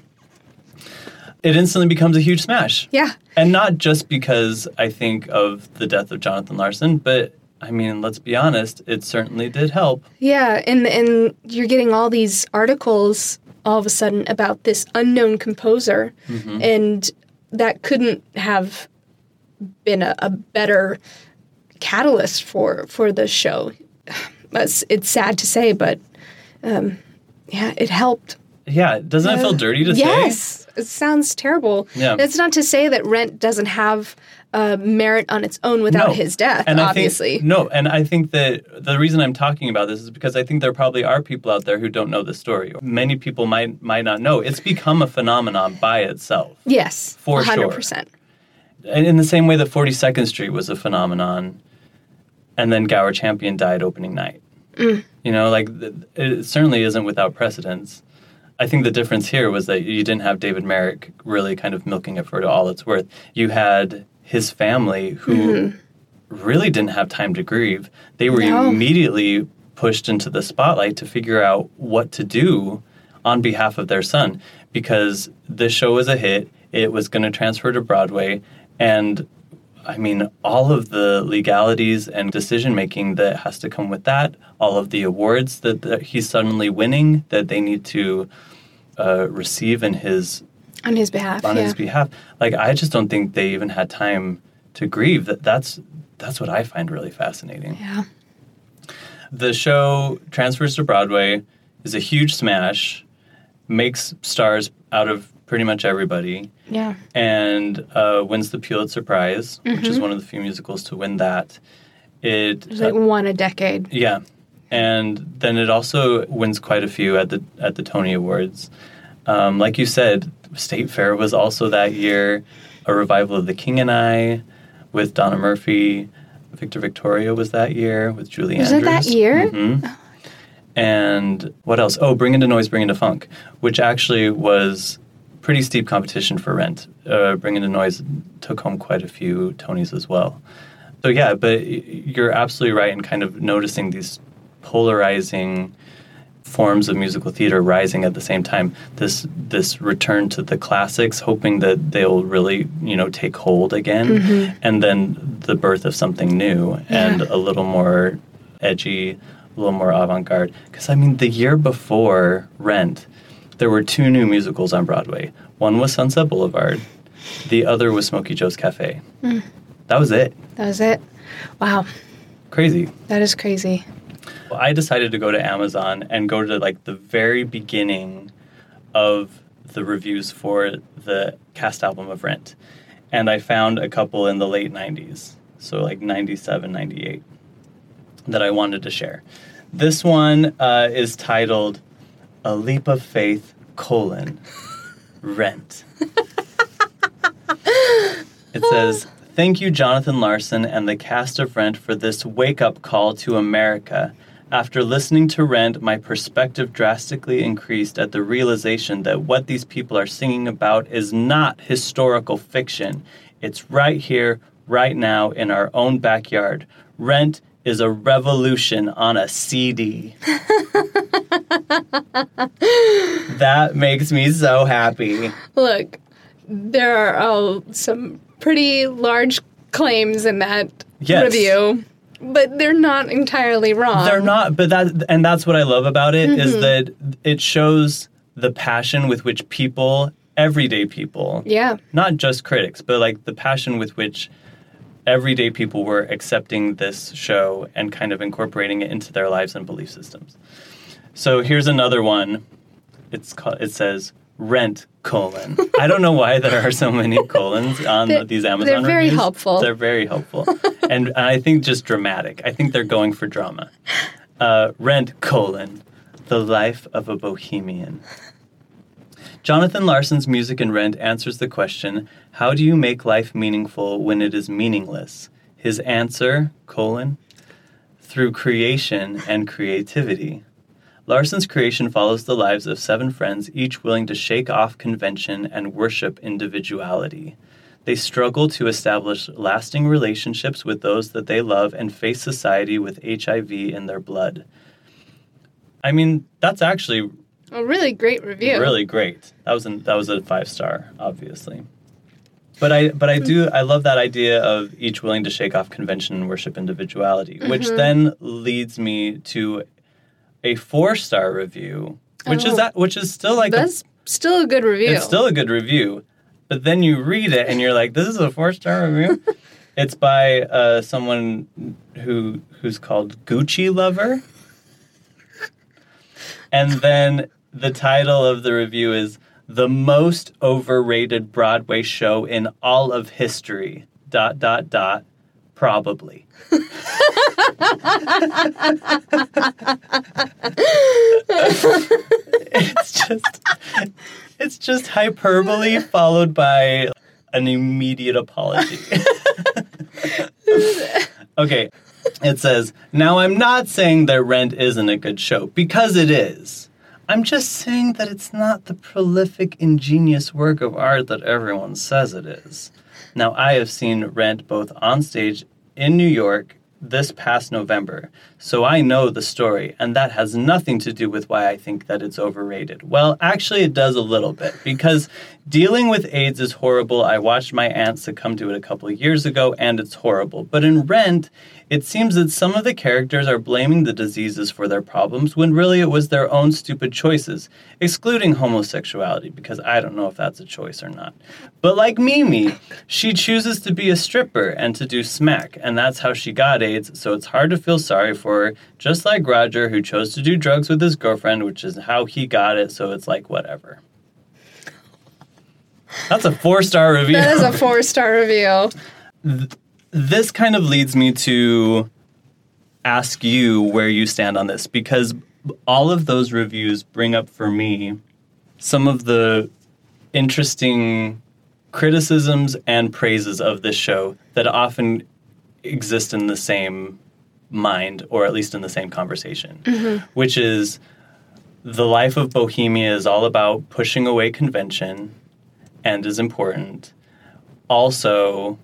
It instantly becomes a huge smash. Yeah. And not just because I think of the death of Jonathan Larson, but I mean, let's be honest, it certainly did help. Yeah, and and you're getting all these articles all of a sudden about this unknown composer, Mm-hmm. and that couldn't have been a, a better catalyst for for the show. It's, it's sad to say, but um, yeah, it helped. Yeah, doesn't it feel dirty to say? Yes, it sounds terrible. Yeah. It's not to say that Rent doesn't have uh, merit on its own without No. his death, And I obviously. think, no, and I think that the reason I'm talking about this is because I think there probably are people out there who don't know the story. Many people might might not know. It's become a phenomenon by itself. Yes, For one hundred sure. percent. And in the same way that forty-second Street was a phenomenon, and then Gower Champion died opening night. Mm. You know, like, th- it certainly isn't without precedence. I think the difference here was that you didn't have David Merrick really kind of milking it for all it's worth. You had his family who Mm-hmm. really didn't have time to grieve. They were No. immediately pushed into the spotlight to figure out what to do on behalf of their son, because this show was a hit. It was going to transfer to Broadway, and I mean, all of the legalities and decision-making that has to come with that, all of the awards that, that he's suddenly winning that they need to uh, receive in his... On his behalf, On yeah. his behalf. Like, I just don't think they even had time to grieve. That That's, that's what I find really fascinating. Yeah. The show transfers to Broadway, is a huge smash, makes stars out of pretty much everybody. Yeah. And uh, wins the Pulitzer Prize, mm-hmm. which is one of the few musicals to win that. It It's like uh, one a decade. Yeah. And then it also wins quite a few at the at the Tony Awards. Um, like you said, State Fair was also that year. A revival of The King and I with Donna Murphy. Victor Victoria was that year with Julie was Andrews. Was it that year? Mm-hmm. And what else? Oh, Bring Into Noise, Bring Into Funk, which actually was pretty steep competition for Rent. Uh, Bring Into Noise took home quite a few Tonys as well. So yeah, but you're absolutely right in kind of noticing these polarizing forms of musical theater rising at the same time. This this return to the classics, hoping that they'll really, you know, take hold again, mm-hmm. and then the birth of something new and yeah. a little more edgy, a little more avant-garde. Because, I mean, the year before Rent, there were two new musicals on Broadway. One was Sunset Boulevard. The other was Smokey Joe's Cafe. Mm. That was it. That was it. Wow. Crazy. That is crazy. Well, I decided to go to Amazon and go to, like, the very beginning of the reviews for the cast album of Rent. And I found a couple in the late nineties, so like ninety-seven, ninety-eight, that I wanted to share. This one uh, is titled A Leap of Faith, colon, Rent. It says, "Thank you, Jonathan Larson and the cast of Rent, for this wake-up call to America. After listening to Rent, my perspective drastically increased at the realization that what these people are singing about is not historical fiction. It's right here, right now, in our own backyard. Rent is a revolution on a C D." That makes me so happy. Look, there are uh, some pretty large claims in that yes. review. But they're not entirely wrong. They're not, but that, and that's what I love about it, mm-hmm. is that it shows the passion with which people, everyday people, yeah, not just critics, but like the passion with which everyday people were accepting this show and kind of incorporating it into their lives and belief systems. So here's another one. It's called, it says, Rent, colon. I don't know why there are so many colons on they're, these Amazon They're very reviews. helpful. They're very helpful. and, and I think just dramatic. I think they're going for drama. Uh, Rent, colon, the life of a bohemian. Jonathan Larson's music in Rent answers the question, how do you make life meaningful when it is meaningless? His answer, colon, through creation and creativity. Larson's creation follows the lives of seven friends, each willing to shake off convention and worship individuality. They struggle to establish lasting relationships with those that they love and face society with H I V in their blood. I mean, that's actually a really great review. Really great. That was an, that was a five star, obviously. But I but I do I love that idea of each willing to shake off convention and worship individuality, mm-hmm. which then leads me to a four-star review, which oh, is that, which is still like that's a, still a good review. It's still a good review, but then you read it and you're like, "This is a four-star review." It's by uh, someone who who's called Gucci Lover, and then the title of the review is "The Most Overrated Broadway Show in All of History." Dot dot dot. Probably. It's just it's just hyperbole followed by an immediate apology. Okay, it says, now I'm not saying that Rent isn't a good show, because it is. I'm just saying that it's not the prolific, ingenious work of art that everyone says it is. Now, I have seen Rent both on stage in New York this past November. so I know the story, and that has nothing to do with why I think that it's overrated. Well, actually, it does a little bit, because dealing with AIDS is horrible. I watched my aunt succumb to it a couple of years ago, and it's horrible. But in Rent, it seems that some of the characters are blaming the diseases for their problems, when really it was their own stupid choices, excluding homosexuality, because I don't know if that's a choice or not. But like Mimi, she chooses to be a stripper and to do smack, and that's how she got AIDS, so it's hard to feel sorry for her, just like Roger, who chose to do drugs with his girlfriend, which is how he got it, so it's like, whatever. That's a four-star review. That is a four-star review. Th- this kind of leads me to ask you where you stand on this, because all of those reviews bring up for me some of the interesting criticisms and praises of this show that often exist in the same mind, or at least in the same conversation, mm-hmm. which is the life of Bohemia is all about pushing away convention and is important. Also,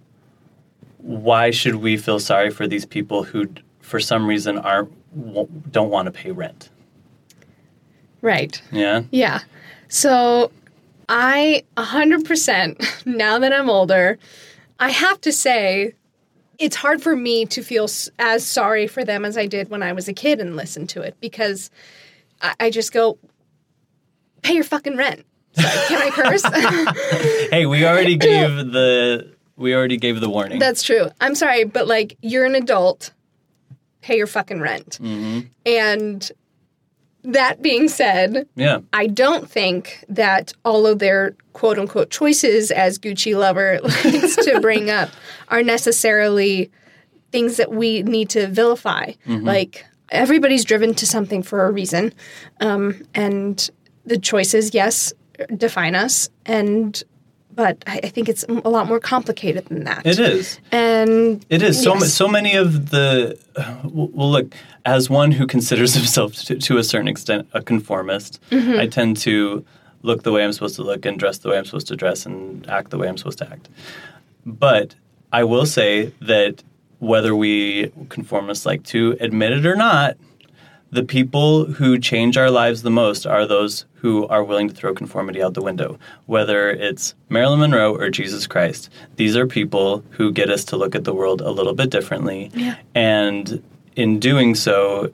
why should we feel sorry for these people who, for some reason, aren't don't want to pay rent? Right. Yeah? Yeah. So I, one hundred percent, now that I'm older, I have to say it's hard for me to feel as sorry for them as I did when I was a kid and listen to it, because I, I just go, pay your fucking rent. Sorry, can I curse? Hey, we already gave the we already gave the warning. That's true. I'm sorry, but like, you're an adult. Pay your fucking rent. Mm-hmm. And that being said, yeah. I don't think that all of their quote-unquote choices, as Gucci Lover likes to bring up, are necessarily things that we need to vilify. Mm-hmm. Like, everybody's driven to something for a reason. Um, and the choices, yes, define us. And but I, I think it's a lot more complicated than that. It is. And it is. So, yes. so many of the... Well, look, as one who considers himself to, to a certain extent a conformist, mm-hmm. I tend to look the way I'm supposed to look and dress the way I'm supposed to dress and act the way I'm supposed to act. But I will say that whether we conformists like to admit it or not, the people who change our lives the most are those who are willing to throw conformity out the window. Whether it's Marilyn Monroe or Jesus Christ, these are people who get us to look at the world a little bit differently. Yeah. And in doing so,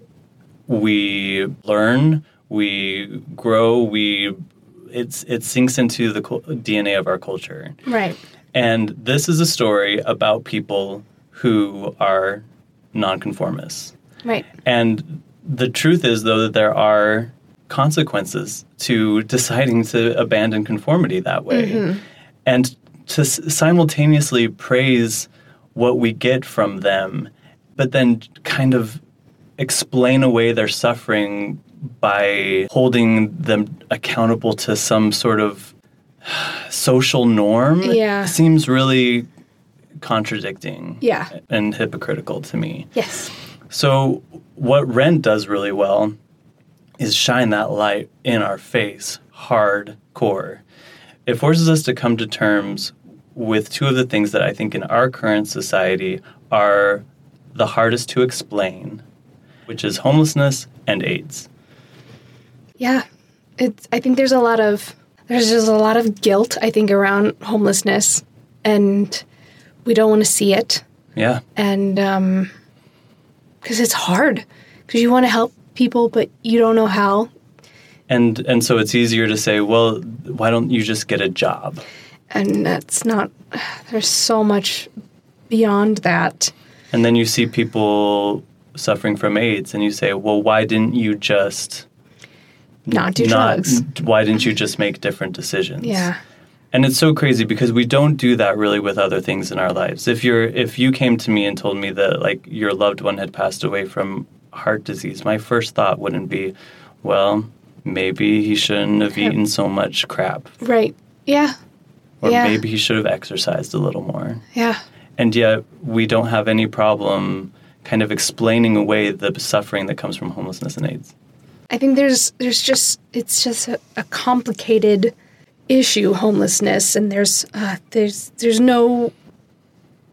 we learn, we grow, we it's it sinks into the D N A of our culture. Right. And this is a story about people who are nonconformists. Right. And the truth is, though, that there are consequences to deciding to abandon conformity that way. Mm-hmm. And to s- simultaneously praise what we get from them, but then kind of explain away their suffering by holding them accountable to some sort of social norm, yeah. seems really contradicting yeah. and hypocritical to me. Yes. So what Rent does really well is shine that light in our face, hardcore. It forces us to come to terms with two of the things that I think in our current society are the hardest to explain, which is homelessness and AIDS. Yeah. It's I think there's a lot of there's just a lot of guilt, I think, around homelessness, and we don't want to see it. Yeah. And um because it's hard, because you want to help people, but you don't know how. And and so it's easier to say, well, why don't you just get a job? And that's not, there's so much beyond that. And then you see people suffering from AIDS, and you say, well, why didn't you just... Not do not, drugs. Why didn't you just make different decisions? Yeah. And it's so crazy because we don't do that really with other things in our lives. If you're if you came to me and told me that like your loved one had passed away from heart disease, my first thought wouldn't be, well, maybe he shouldn't have eaten so much crap. Right. Yeah. Or yeah. maybe he should have exercised a little more. Yeah. And yet we don't have any problem kind of explaining away the suffering that comes from homelessness and AIDS. I think there's there's just it's just a, a complicated issue, homelessness, and there's uh, there's there's no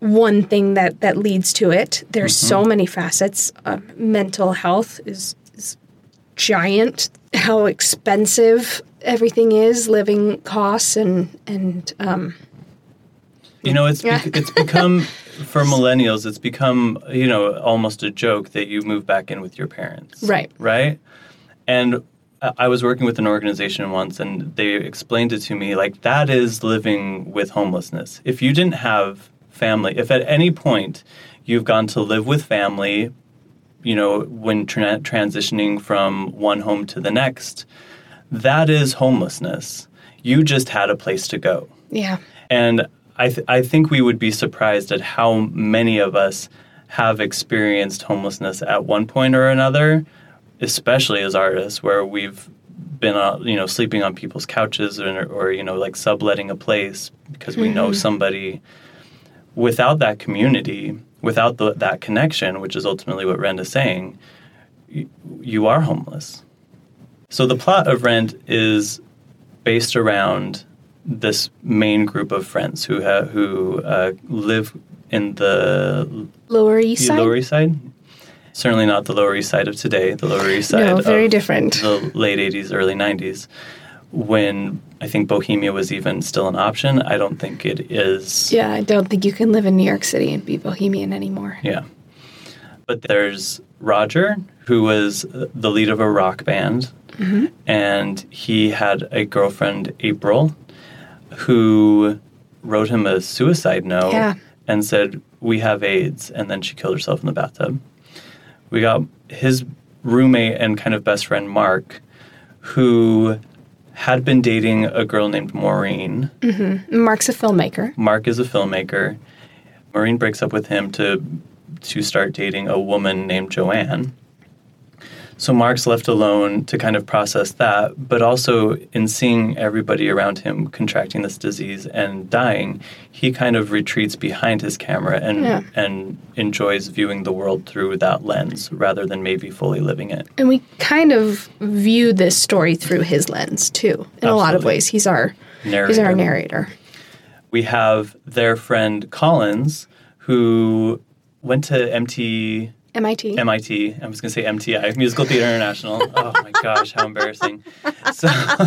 one thing that, that leads to it. There's Mm-hmm. so many facets. Um, mental health is, is giant. How expensive everything is, living costs, and and um, You know, it's Yeah. bec- it's become for millennials. It's become you know almost a joke that you move back in with your parents, Right. Right. And I I was working with an organization once, and they explained it to me like that is living with homelessness. If you didn't have family, if at any point you've gone to live with family, you know, when tra- transitioning from one home to the next, that is homelessness. You just had a place to go. yeah. And I, th- I think we would be surprised at how many of us have experienced homelessness at one point or another, especially as artists, where we've been, uh, you know, sleeping on people's couches or, or, you know, like subletting a place because we know somebody. Without that community, without the, that connection, which is ultimately what Rent is saying, you, you are homeless. So the plot of Rent is based around this main group of friends who ha- who uh, live in the Lower East Side? Lower East Side. Certainly not the Lower East Side of today. The Lower East Side No, very of different. the late eighties, early nineties, when I think Bohemia was even still an option. I don't think it is. Yeah, I don't think you can live in New York City and be bohemian anymore. Yeah. But there's Roger, who was the lead of a rock band, Mm-hmm. and he had a girlfriend, April, who wrote him a suicide note Yeah. and said, "We have AIDS," and then she killed herself in the bathtub. We got his roommate and kind of best friend, Mark, who had been dating a girl named Maureen. Mm-hmm. Mark's a filmmaker. Mark is a filmmaker. Maureen breaks up with him to to start dating a woman named Joanne. So Mark's left alone to kind of process that, but also in seeing everybody around him contracting this disease and dying, he kind of retreats behind his camera and Yeah. and enjoys viewing the world through that lens rather than maybe fully living it. And we kind of view this story through his lens, too, in a lot of Absolutely. ways. He's our Narrator. he's our narrator. We have their friend Collins, who went to M T M I T. M I T. I was going to say M T I, Musical Theater International. Oh my gosh, how embarrassing. So,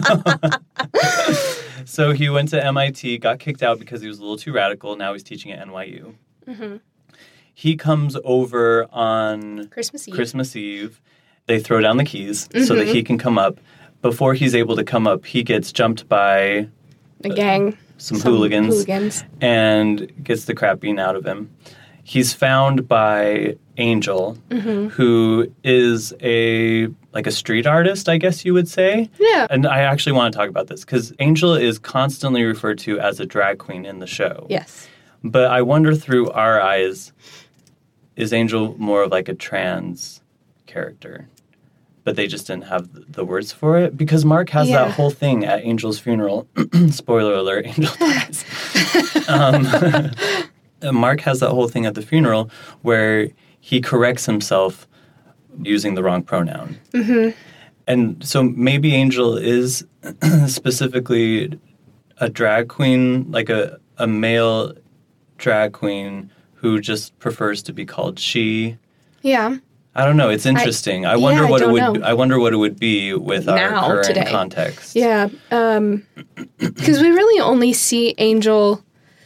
so he went to M I T, got kicked out because he was a little too radical. Now he's teaching at N Y U. Mm-hmm. He comes over on Christmas Eve. Christmas Eve. They throw down the keys so that Mhm. he can come up. Before he's able to come up, he gets jumped by A gang. some, hooligans, hooligans. and gets the crap beaten out of him. He's found by Angel, Mhm. who is a like a street artist, I guess you would say. Yeah. And I actually want to talk about this because Angel is constantly referred to as a drag queen in the show. Yes. But I wonder through our eyes, is Angel more of like a trans character? But they just didn't have the words for it because Mark has Yeah. that whole thing at Angel's funeral. Spoiler alert, Angel dies. um, Mark has that whole thing at the funeral where he corrects himself using the wrong pronoun. Mm-hmm. And so maybe Angel is specifically a drag queen, like a, a male drag queen who just prefers to be called she. Yeah. I don't know. It's interesting. I, I- wonder yeah, I what it don't would. know. I wonder what it would be with our Now, current today. context. Yeah. Um, because we really only see Angel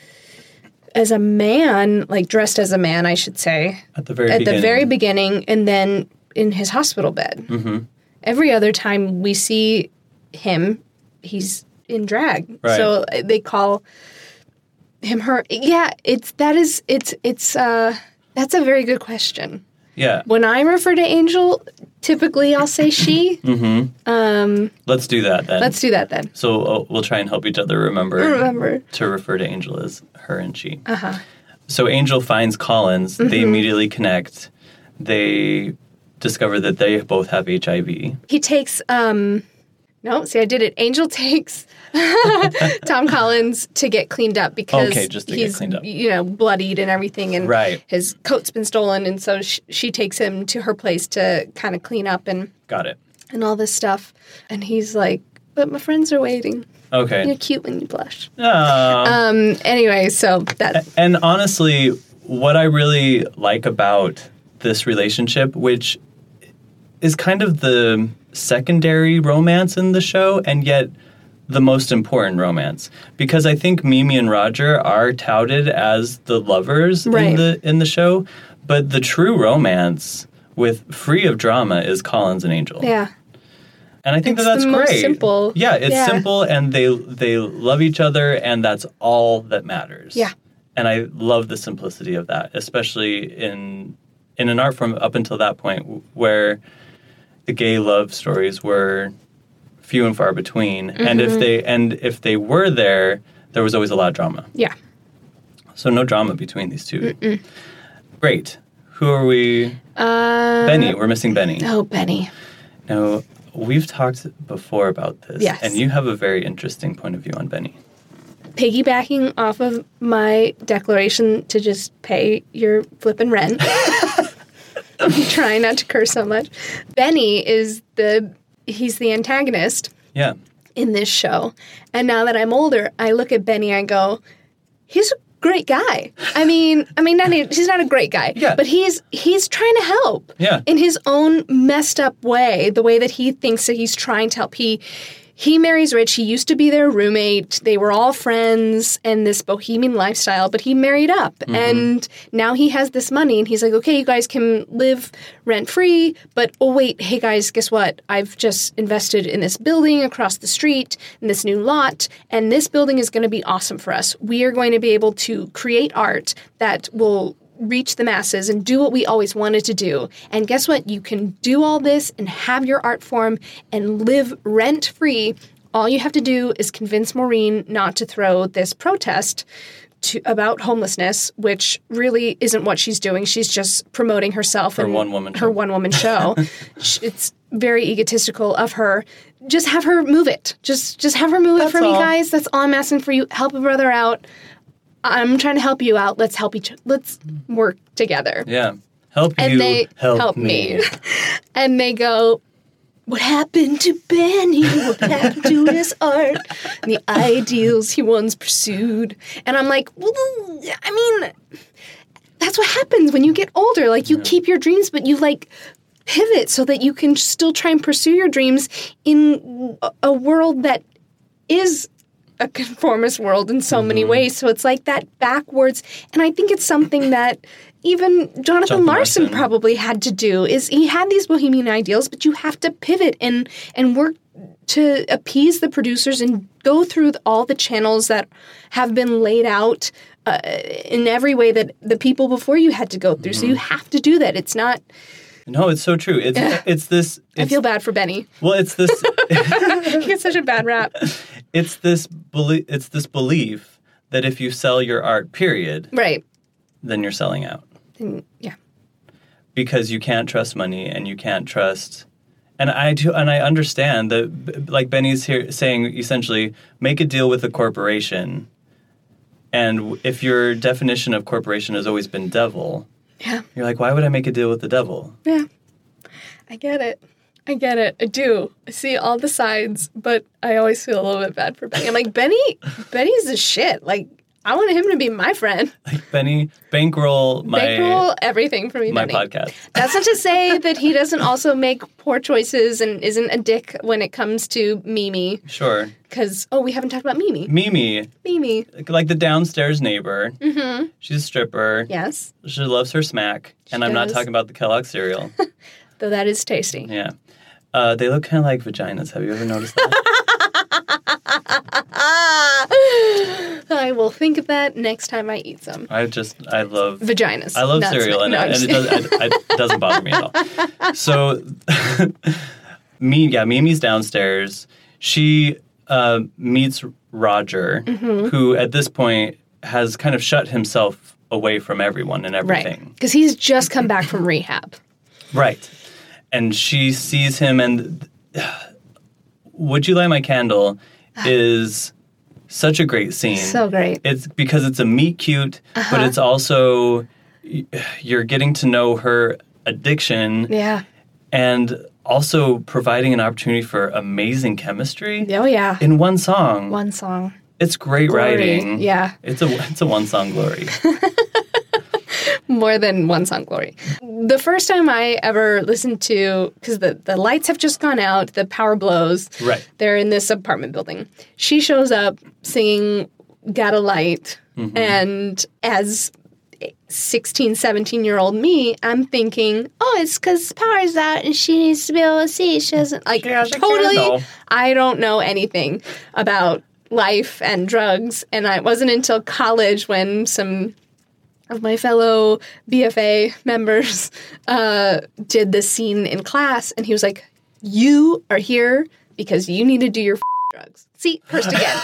as a man, like dressed as a man, I should say, At the very at beginning. the very beginning, and then in his hospital bed. Mm-hmm. Every other time we see him, he's in drag. Right. So uh, they call him her. Yeah, it's that is it's it's uh that's a very good question. Yeah. When I refer to Angel, typically I'll say she. Mm-hmm. Um, Let's do that then. let's do that then. So uh, we'll try and help each other remember, Remember. to refer to Angel as her and she. Uh huh. So Angel finds Collins. They Mhm. immediately connect. They discover that they both have H I V. He takes um no, see I did it. Angel takes Tom Collins to get cleaned up because Okay, just to get he's cleaned up. you know bloodied and everything, and Right. his coat's been stolen, and so sh- she takes him to her place to kind of clean up and Got it. and all this stuff. And he's like, "But my friends are waiting." Okay. You're cute when you blush. Oh. Um. Anyway, so that. And honestly, what I really like about this relationship, which is kind of the secondary romance in the show, and yet the most important romance, because I think Mimi and Roger are touted as the lovers Right. in the in the show, but the true romance, with free of drama, is Collins and Angel. Yeah. And I think It's that that's the most great. simple. Yeah, it's Yeah. simple, and they they love each other, and that's all that matters. Yeah. And I love the simplicity of that, especially in in an art form up until that point, w- where the gay love stories were few and far between, and if Mhm. they and if they were there, there was always a lot of drama. Yeah. So no drama between these two. Mm-mm. Great. Who are we? Uh, Benny. We're missing Benny. Oh, Benny. Now, we've talked before about this, Yes. and you have a very interesting point of view on Benny. Piggybacking off of my declaration to just pay your flippin' rent. I'm trying not to curse so much. Benny is the he's the antagonist Yeah. in this show. And now that I'm older, I look at Benny and I go, he's a great guy. I mean, I mean, not, he's not a great guy, Yeah. but he's he's trying to help Yeah. in his own messed up way, the way that he thinks that he's trying to help. He he marries Rich. He used to be their roommate. They were all friends and this bohemian lifestyle, but he married up. Mhm. And now he has this money and he's like, okay, you guys can live rent free, but oh wait, hey guys, guess what? I've just invested in this building across the street, in this new lot, and this building is going to be awesome for us. We are going to be able to create art that will reach the masses and do what we always wanted to do. And guess what? You can do all this and have your art form and live rent-free. All you have to do is convince Maureen not to throw this protest to, about homelessness, which really isn't what she's doing. She's just promoting herself Her and one-woman her show. one-woman show. Sh- it's very egotistical of her. Just have her move it. Just just have her move That's it for me, all. guys. That's all I'm asking for you. Help a brother out. I'm trying to help you out. Let's help each. Let's work together. Yeah. Help And you. they help, help me. me. And they go, what happened to Benny? What happened to his art and the ideals he once pursued? And I'm like, well, I mean, that's what happens when you get older. Like, you keep your dreams, but you, like, pivot so that you can still try and pursue your dreams in a- a world that is a conformist world in so many ways. So it's like that backwards. And I think it's something that even Jonathan, Jonathan Larson, Larson. probably had to do, is he had these bohemian ideals, but you have to pivot and and work to appease the producers and go through all the channels that have been laid out uh, in every way that the people before you had to go through. So you have to do that. It's not... No, it's so true. It's it's this. It's, I feel bad for Benny. Well, it's this. He gets such a bad rap. It's this. Belie- it's this belief that if you sell your art, period, Right. then you're selling out And, yeah. because you can't trust money and you can't trust. And I do, and I understand that, b- like Benny's here saying, essentially, make a deal with a corporation, and w- if your definition of corporation has always been devil. Yeah. You're like, why would I make a deal with the devil? Yeah. I get it. I get it. I do. I see all the sides, but I always feel a little bit bad for Benny. I'm like, Benny, Benny's the shit. Like, I want him to be my friend. Benny, bankroll my Bankroll everything for me, my Benny. podcast. That's not to say that he doesn't also make poor choices and isn't a dick when it comes to Mimi. Sure. Because, oh, we haven't talked about Mimi. Mimi, Mimi. like the downstairs neighbor. Mm-hmm. She's a stripper. Yes. She loves her smack. And I'm not does. talking about the Kellogg cereal. Though that is tasty. Yeah. Uh, they look kind of like vaginas. Have you ever noticed that? I will think of that next time I eat some. I just, I love... Vaginas. I love Not cereal, and, smack. No, and I'm it, does, I, I, it doesn't bother me at all. So, me, yeah, Mimi's downstairs. She uh, meets Roger, Mhm. who at this point has kind of shut himself away from everyone and Right. everything. Because he's just come back from rehab. Right. And she sees him, and Would You Light My Candle is such a great scene. So great. It's because it's a meet cute, Uh-huh. but it's also, you're getting to know her addiction. Yeah. And also providing an opportunity for amazing chemistry. Oh, yeah. In one song. One song. It's great Glory. writing. Yeah. It's a it's a one song glory. More than one song glory. The first time I ever listened to, because the, the lights have just gone out, the power blows. Right. They're in this apartment building. She shows up singing Got a Light. Mm-hmm. And as sixteen, seventeen-year-old me, I'm thinking, oh, it's because the power's out and she needs to be able to see. She doesn't, like, she has totally, I don't know anything about life and drugs. And it wasn't until college when some of my fellow B F A members uh, did this scene in class, and he was like, you are here because you need to do your f- drugs. See, cursed again.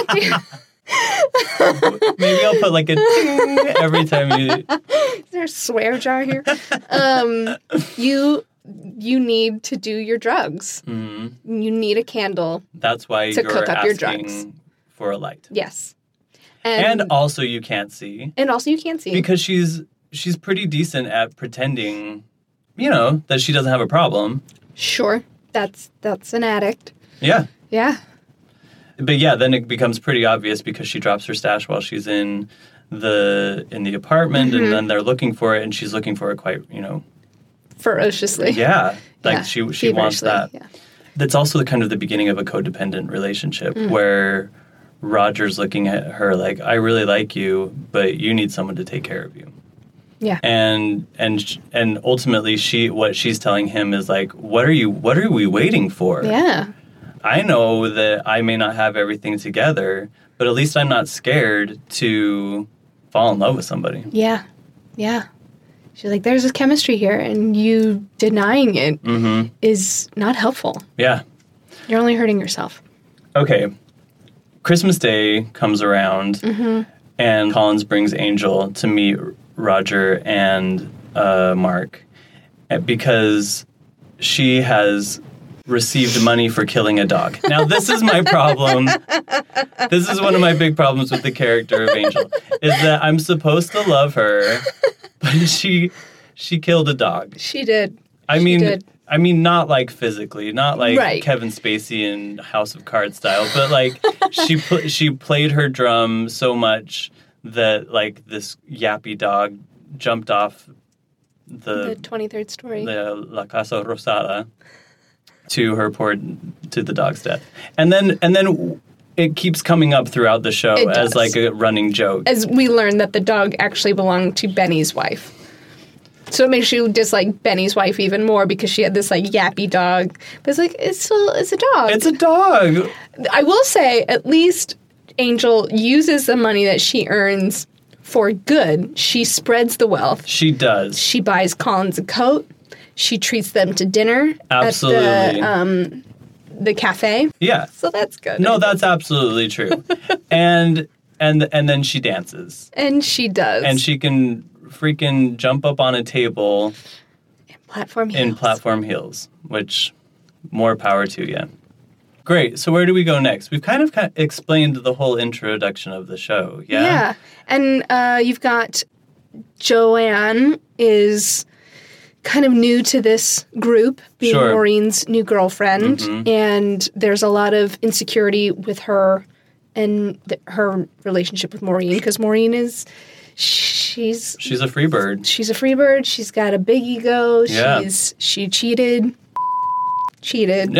Maybe I'll put like a ding every time you... Is there a swear jar here? Um, you you need to do your drugs. Mm-hmm. You need a candle. That's why to you're cook up asking your drugs. For a light. Yes. And, and also you can't see. And also you can't see. Because she's she's pretty decent at pretending, you know, that she doesn't have a problem. Sure. That's that's an addict. Yeah. Yeah. But yeah, then it becomes pretty obvious because she drops her stash while she's in the in the apartment, mm-hmm. and then they're looking for it, and she's looking for it quite, you know, ferociously. Yeah, like yeah. she she wants that. Yeah. That's also the kind of the beginning of a codependent relationship mm. where Roger's looking at her like, I really like you, but you need someone to take care of you. Yeah. And and and ultimately, she what she's telling him is like, what are you? What are we waiting for? Yeah. I know that I may not have everything together, but at least I'm not scared to fall in love with somebody. Yeah. Yeah. She's like, there's a chemistry here, and you denying it mm-hmm. is not helpful. Yeah. You're only hurting yourself. Okay. Christmas Day comes around, mm-hmm. and Collins brings Angel to meet Roger and uh, Mark because she has received money for killing a dog. Now, this is my problem. This is one of my big problems with the character of Angel, is that I'm supposed to love her, but she she killed a dog. She did. I she mean, did. I mean, not like physically, not like right. Kevin Spacey in House of Cards style, but like she pl- she played her drum so much that like this yappy dog jumped off the the twenty-third story, the La Casa Rosada, to her poor to the dog's death, and then and then it keeps coming up throughout the show as like a running joke. As we learn that the dog actually belonged to Benny's wife. So it makes you dislike Benny's wife even more because she had this like yappy dog. But it's like, it's still, it's a dog. It's a dog. I will say, at least Angel uses the money that she earns for good. She spreads the wealth. She does. She buys Collins a coat. She treats them to dinner absolutely. at the, um, the cafe. Yeah. So that's good. No, that's absolutely true. and and and then she dances. And she does. And she can freaking jump up on a table in platform heels. In platform heels, which more power to you. Great. So where do we go next? We've kind of, kind of explained the whole introduction of the show. Yeah. Yeah. And uh, you've got Joanne is kind of new to this group, being sure. Maureen's new girlfriend. Mm-hmm. And there's a lot of insecurity with her and th- her relationship with Maureen because Maureen is... She's she's a free bird. She's a free bird. She's got a big ego. Yeah. She's she cheated. Cheated.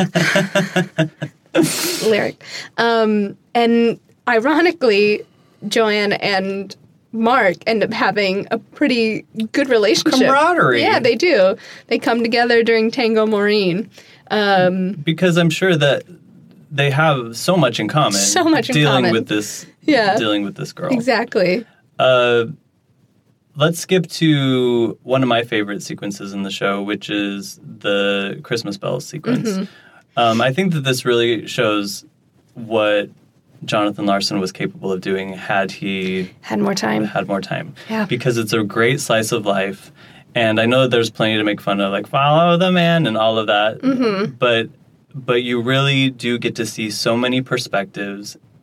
Lyric. Um, and ironically, Joanne and Mark end up having a pretty good relationship. Camaraderie. Yeah, they do. They come together during Tango Maureen. Um, because I'm sure that they have so much in common. So much in dealing common. with this. Yeah. Dealing with this girl. Exactly. Uh, let's skip to one of my favorite sequences in the show, which is the Christmas bells sequence. Mm-hmm. Um, I think that this really shows what Jonathan Larson was capable of doing had he had more time. Had more time. Yeah. Because it's a great slice of life, and I know that there's plenty to make fun of, like follow the man and all of that. Mm-hmm. But but you really do get to see so many perspectives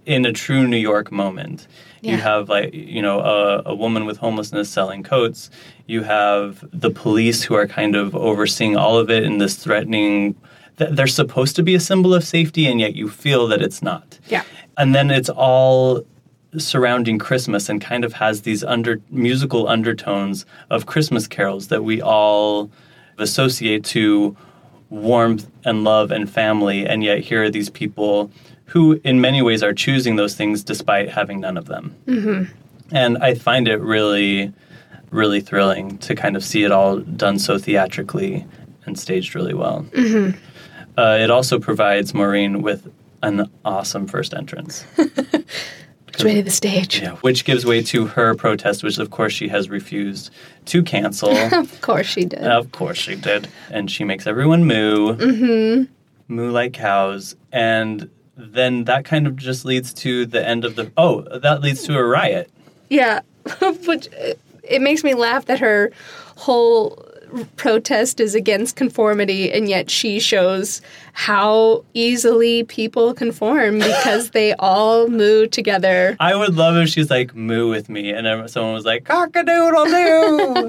in a true New York moment. Yeah. You have, like, you know, a, a woman with homelessness selling coats. You have the police who are kind of overseeing all of it in this threatening. Th- they're supposed to be a symbol of safety, and yet you feel that it's not. Yeah. And then it's all surrounding Christmas and kind of has these under musical undertones of Christmas carols that we all associate to warmth and love and family, and yet here are these people who in many ways are choosing those things despite having none of them. Mm-hmm. And I find it really, really thrilling to kind of see it all done so theatrically and staged really well. Mm-hmm. Uh, it also provides Maureen with an awesome first entrance. It's ready to the stage. Yeah, which gives way to her protest, which of course she has refused to cancel. Of course she did. Of course she did. And she makes everyone moo. Mm-hmm. Moo like cows. And then that kind of just leads to the end of the... Oh, that leads to a riot. Yeah, which it makes me laugh that her whole protest is against conformity, and yet she shows how easily people conform because they all moo together. I would love if she's like, moo with me, and then someone was like, cock-a-doodle-doo!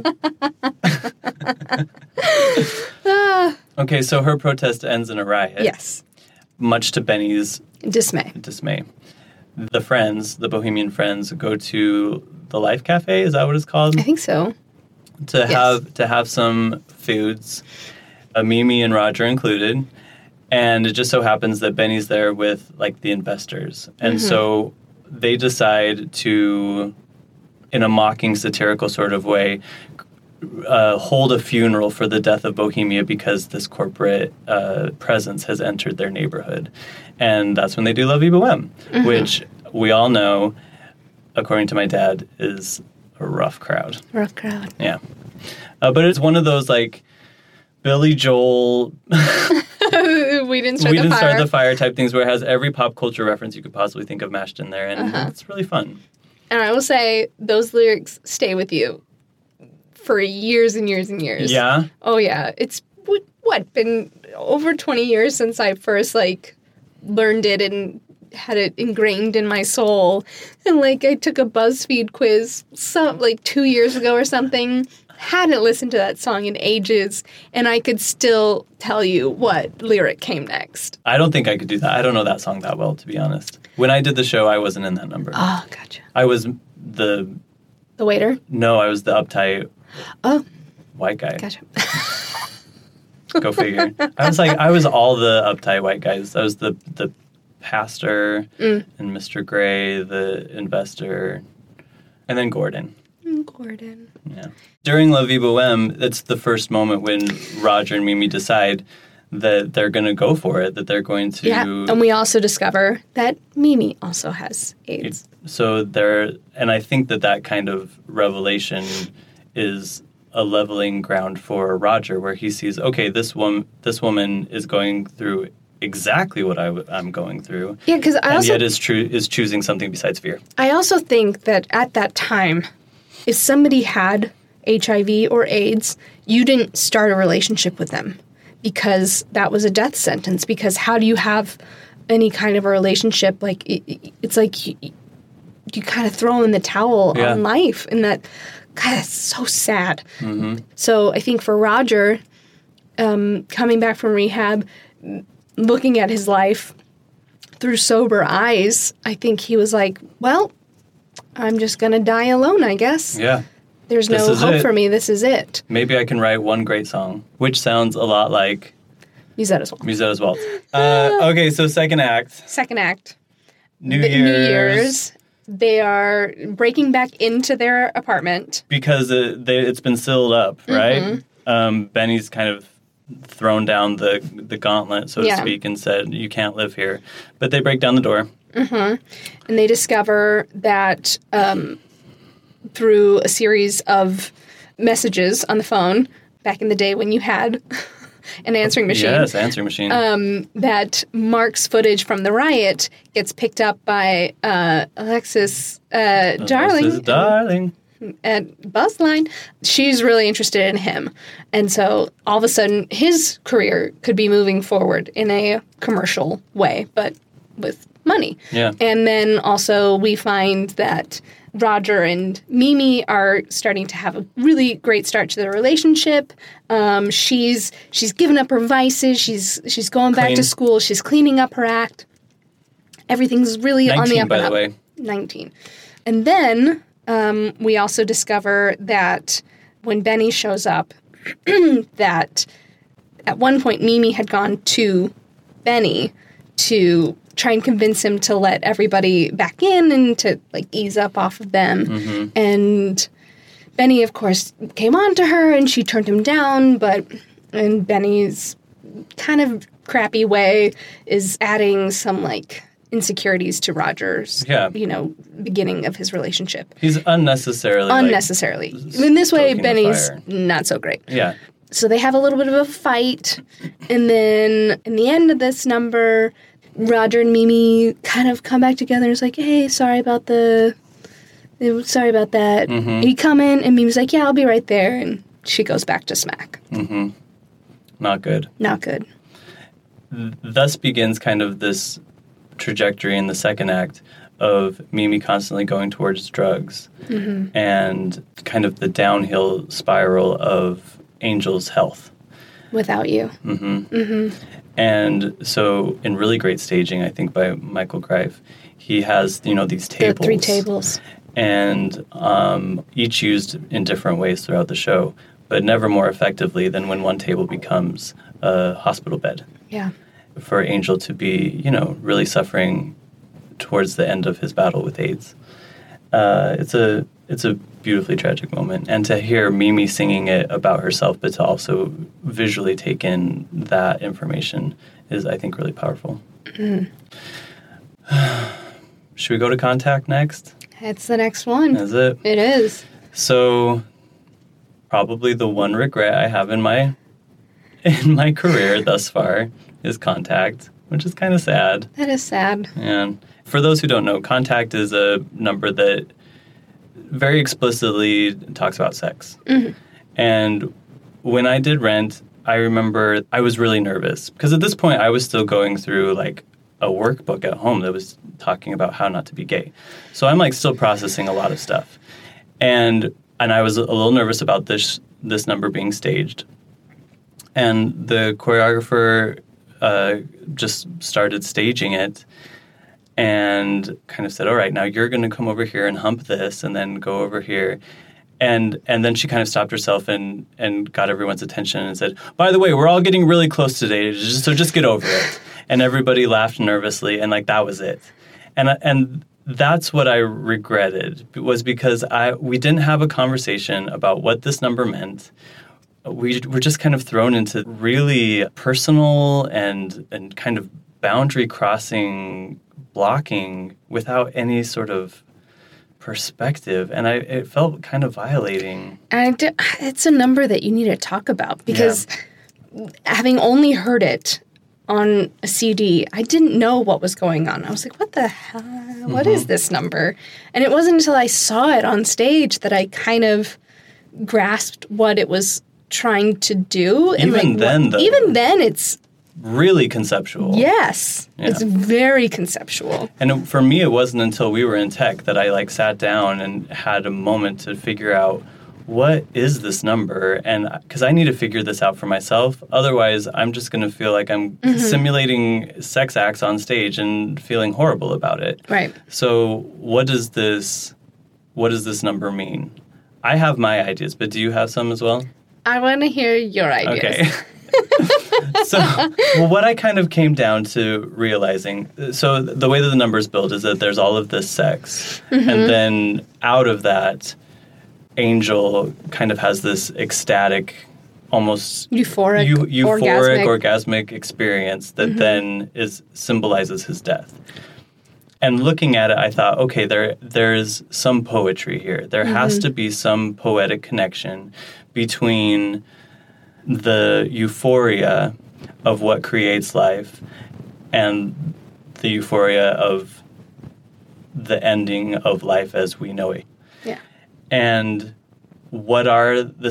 ah. Okay, so her protest ends in a riot. Yes. Much to Benny's dismay. Dismay. The friends, the Bohemian Friends, go to the Life Cafe. Is that what it's called? I think so. To yes. have to have some foods, uh, Mimi and Roger included, and it just so happens that Benny's there with like the investors, and mm-hmm. so they decide to, in a mocking, satirical sort of way, Uh, hold a funeral for the death of Bohemia because this corporate uh, presence has entered their neighborhood. And that's when they do La Vie Boheme, mm-hmm. which we all know, according to my dad, is a rough crowd. Rough crowd. Yeah. Uh, but it's one of those, like, Billy Joel... we didn't start we the didn't fire. start the fire type things where it has every pop culture reference you could possibly think of mashed in there. And uh-huh. it's really fun. And I will say, those lyrics stay with you for years and years and years. Yeah? Oh, yeah. It's, what, been over twenty years since I first, like, learned it and had it ingrained in my soul. And, like, I took a BuzzFeed quiz, some, like, two years ago or something. Hadn't listened to that song in ages, and I could still tell you what lyric came next. I don't think I could do that. I don't know that song that well, to be honest. When I did the show, I wasn't in that number. Oh, gotcha. I was the... The waiter? No, I was the uptight... Oh. White guy. Gotcha. Go figure. I was like, I was all the uptight white guys. I was the the pastor mm. and Mister Gray, the investor, and then Gordon. Gordon. Yeah. During La Vie Boheme, it's the first moment when Roger and Mimi decide that they're going to go for it, that they're going to... Yeah, and we also discover that Mimi also has AIDS. So they're... And I think that that kind of revelation is a leveling ground for Roger, where he sees, okay, this woman, this woman is going through exactly what I w- I'm going through. Yeah, because I and also... yet is, true, is choosing something besides fear. I also think that at that time, if somebody had H I V or AIDS, you didn't start a relationship with them because that was a death sentence. Because how do you have any kind of a relationship? Like, it, it's like you, you kind of throw in the towel yeah. on life. And that, God, that's so sad. Mm-hmm. So I think for Roger, um, coming back from rehab, looking at his life through sober eyes, I think he was like, well, I'm just going to die alone, I guess. Yeah. There's This no is hope it. for me. This is it. Maybe I can write one great song, which sounds a lot like... Musetta's Waltz. Musetta's Waltz. Uh, okay, so second act. Second act. New The- Year's. New Year's. They are breaking back into their apartment. Because it, they, it's been sealed up, right? Mm-hmm. Um, Benny's kind of thrown down the the gauntlet, so Yeah. to speak, and said, you can't live here. But they break down the door. Mm-hmm. And they discover that um, through a series of messages on the phone, back in the day when you had an answering machine. Yes, answering machine. Um, that Mark's footage from the riot gets picked up by uh, Alexis uh, Darling. Alexis Darling. At Buzzline. She's really interested in him. And so all of a sudden his career could be moving forward in a commercial way, but with money. Yeah. And then also we find that Roger and Mimi are starting to have a really great start to their relationship. Um, she's she's given up her vices. She's she's going back Clean. to school. She's cleaning up her act. Everything's really on the nineteen, up by and the up. way. nineteen. And then um, we also discover that when Benny shows up, that at one point Mimi had gone to Benny to try and convince him to let everybody back in and to like ease up off of them. Mm-hmm. And Benny, of course, came on to her and she turned him down, but in Benny's kind of crappy way is adding some like insecurities to Roger's, Yeah. you know, beginning of his relationship. He's unnecessarily Unnecessarily. Like, in this way, stoking the Benny's fire. not so great. Yeah. So they have a little bit of a fight, and then in the end of this number, Roger and Mimi kind of come back together and it's like, hey, sorry about the, sorry about that. Mm-hmm. You come in, and Mimi's like, yeah, I'll be right there, and she goes back to smack. Mm-hmm. Not good. Not good. Thus begins kind of this trajectory in the second act of Mimi constantly going towards drugs Mm-hmm. and kind of the downhill spiral of Angel's health. Without you. Mm-hmm. Mm-hmm. And so in really great staging, I think, by Michael Greif, he has, you know, these The tables. three tables. And um, each used in different ways throughout the show, but never more effectively than when one table becomes a hospital bed. Yeah. For Angel to be, you know, really suffering towards the end of his battle with AIDS. Uh, it's a it's a beautifully tragic moment. And to hear Mimi singing it about herself, but to also visually take in that information is, I think, really powerful. Mm. Should we go to Contact next? It's the next one. Is it? It is. So, probably the one regret I have in my in my career thus far is Contact, which is kind of sad. That is sad. And for those who don't know, Contact is a number that very explicitly talks about sex. Mm-hmm. And when I did Rent, I remember I was really nervous because at this point I was still going through like a workbook at home that was talking about how not to be gay. So I'm like still processing a lot of stuff. And and I was a little nervous about this this number being staged. And the choreographer uh, just started staging it and kind of said, all right, now you're going to come over here and hump this and then go over here. And and then she kind of stopped herself and, and got everyone's attention and said, by the way, we're all getting really close today, just, so just get over it. And everybody laughed nervously, and like that was it. And and that's what I regretted, was because I we didn't have a conversation about what this number meant. We were just kind of thrown into really personal and and kind of boundary crossing blocking without any sort of perspective, and I it felt kind of violating. And I do, it's a number that you need to talk about because yeah. having only heard it on a C D, I didn't know what was going on. I was like, what the hell? Mm-hmm. What is this number? And it wasn't until I saw it on stage that I kind of grasped what it was trying to do. And even like, then, what, though. Even then, it's really conceptual. Yes. Yeah. It's very conceptual. And it, for me, it wasn't until we were in tech that I like sat down and had a moment to figure out what is this number, and because I need to figure this out for myself. Otherwise, I'm just going to feel like I'm mm-hmm. simulating sex acts on stage and feeling horrible about it. Right. So, what does this what does this number mean? I have my ideas, but do you have some as well? I want to hear your ideas. Okay. So, well, what I kind of came down to realizing, so the way that the number is built is that there's all of this sex, mm-hmm. and then out of that, Angel kind of has this ecstatic, almost euphoric, eu- euphoric, orgasmic. orgasmic experience that mm-hmm. then is symbolizes his death. And looking at it, I thought, okay, there there's some poetry here. There mm-hmm. has to be some poetic connection between the euphoria of what creates life and the euphoria of the ending of life as we know it. Yeah. And what are the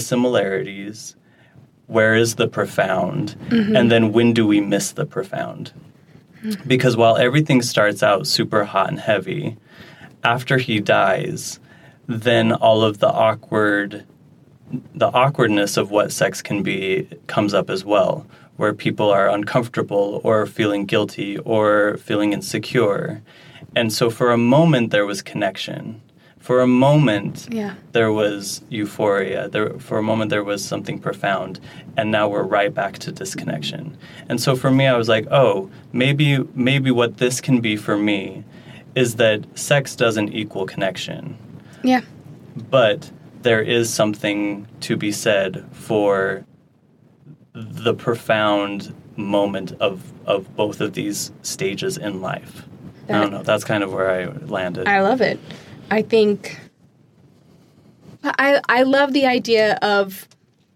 similarities? Where is the profound? Mm-hmm. And then when do we miss the profound? Because while everything starts out super hot and heavy, after he dies, then all of the awkward, the awkwardness of what sex can be comes up as well, where people are uncomfortable or feeling guilty or feeling insecure. And so for a moment, there was connection. For a moment, Yeah. there was euphoria. There, for a moment, there was something profound. And now we're right back to disconnection. And so for me, I was like, oh, maybe maybe what this can be for me is that sex doesn't equal connection. Yeah. But there is something to be said for the profound moment of, of both of these stages in life. That- I don't know. That's kind of where I landed. I love it. I think I I love the idea of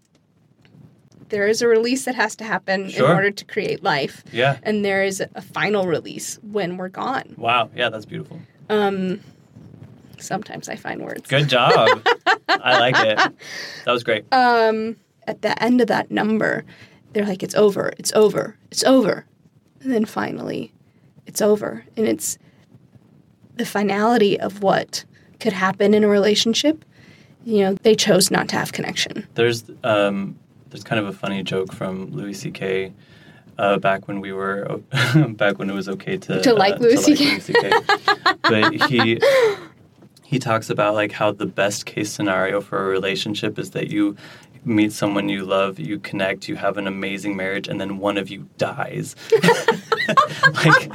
there is a release that has to happen Sure. in order to create life. Yeah. And there is a final release when we're gone. Wow. Yeah, that's beautiful. Um sometimes I find words. Good job. I like it. That was great. Um at the end of that number, they're like, it's over, it's over, it's over. And then finally, it's over. And it's the finality of what could happen in a relationship. You know, they chose not to have connection. There's um, there's kind of a funny joke from Louis C K uh, back when we were back when it was okay to To like uh, Louis to C K. Louis C K. But he he talks about like how the best case scenario for a relationship is that you meet someone you love, you connect, you have an amazing marriage, and then one of you dies. Like,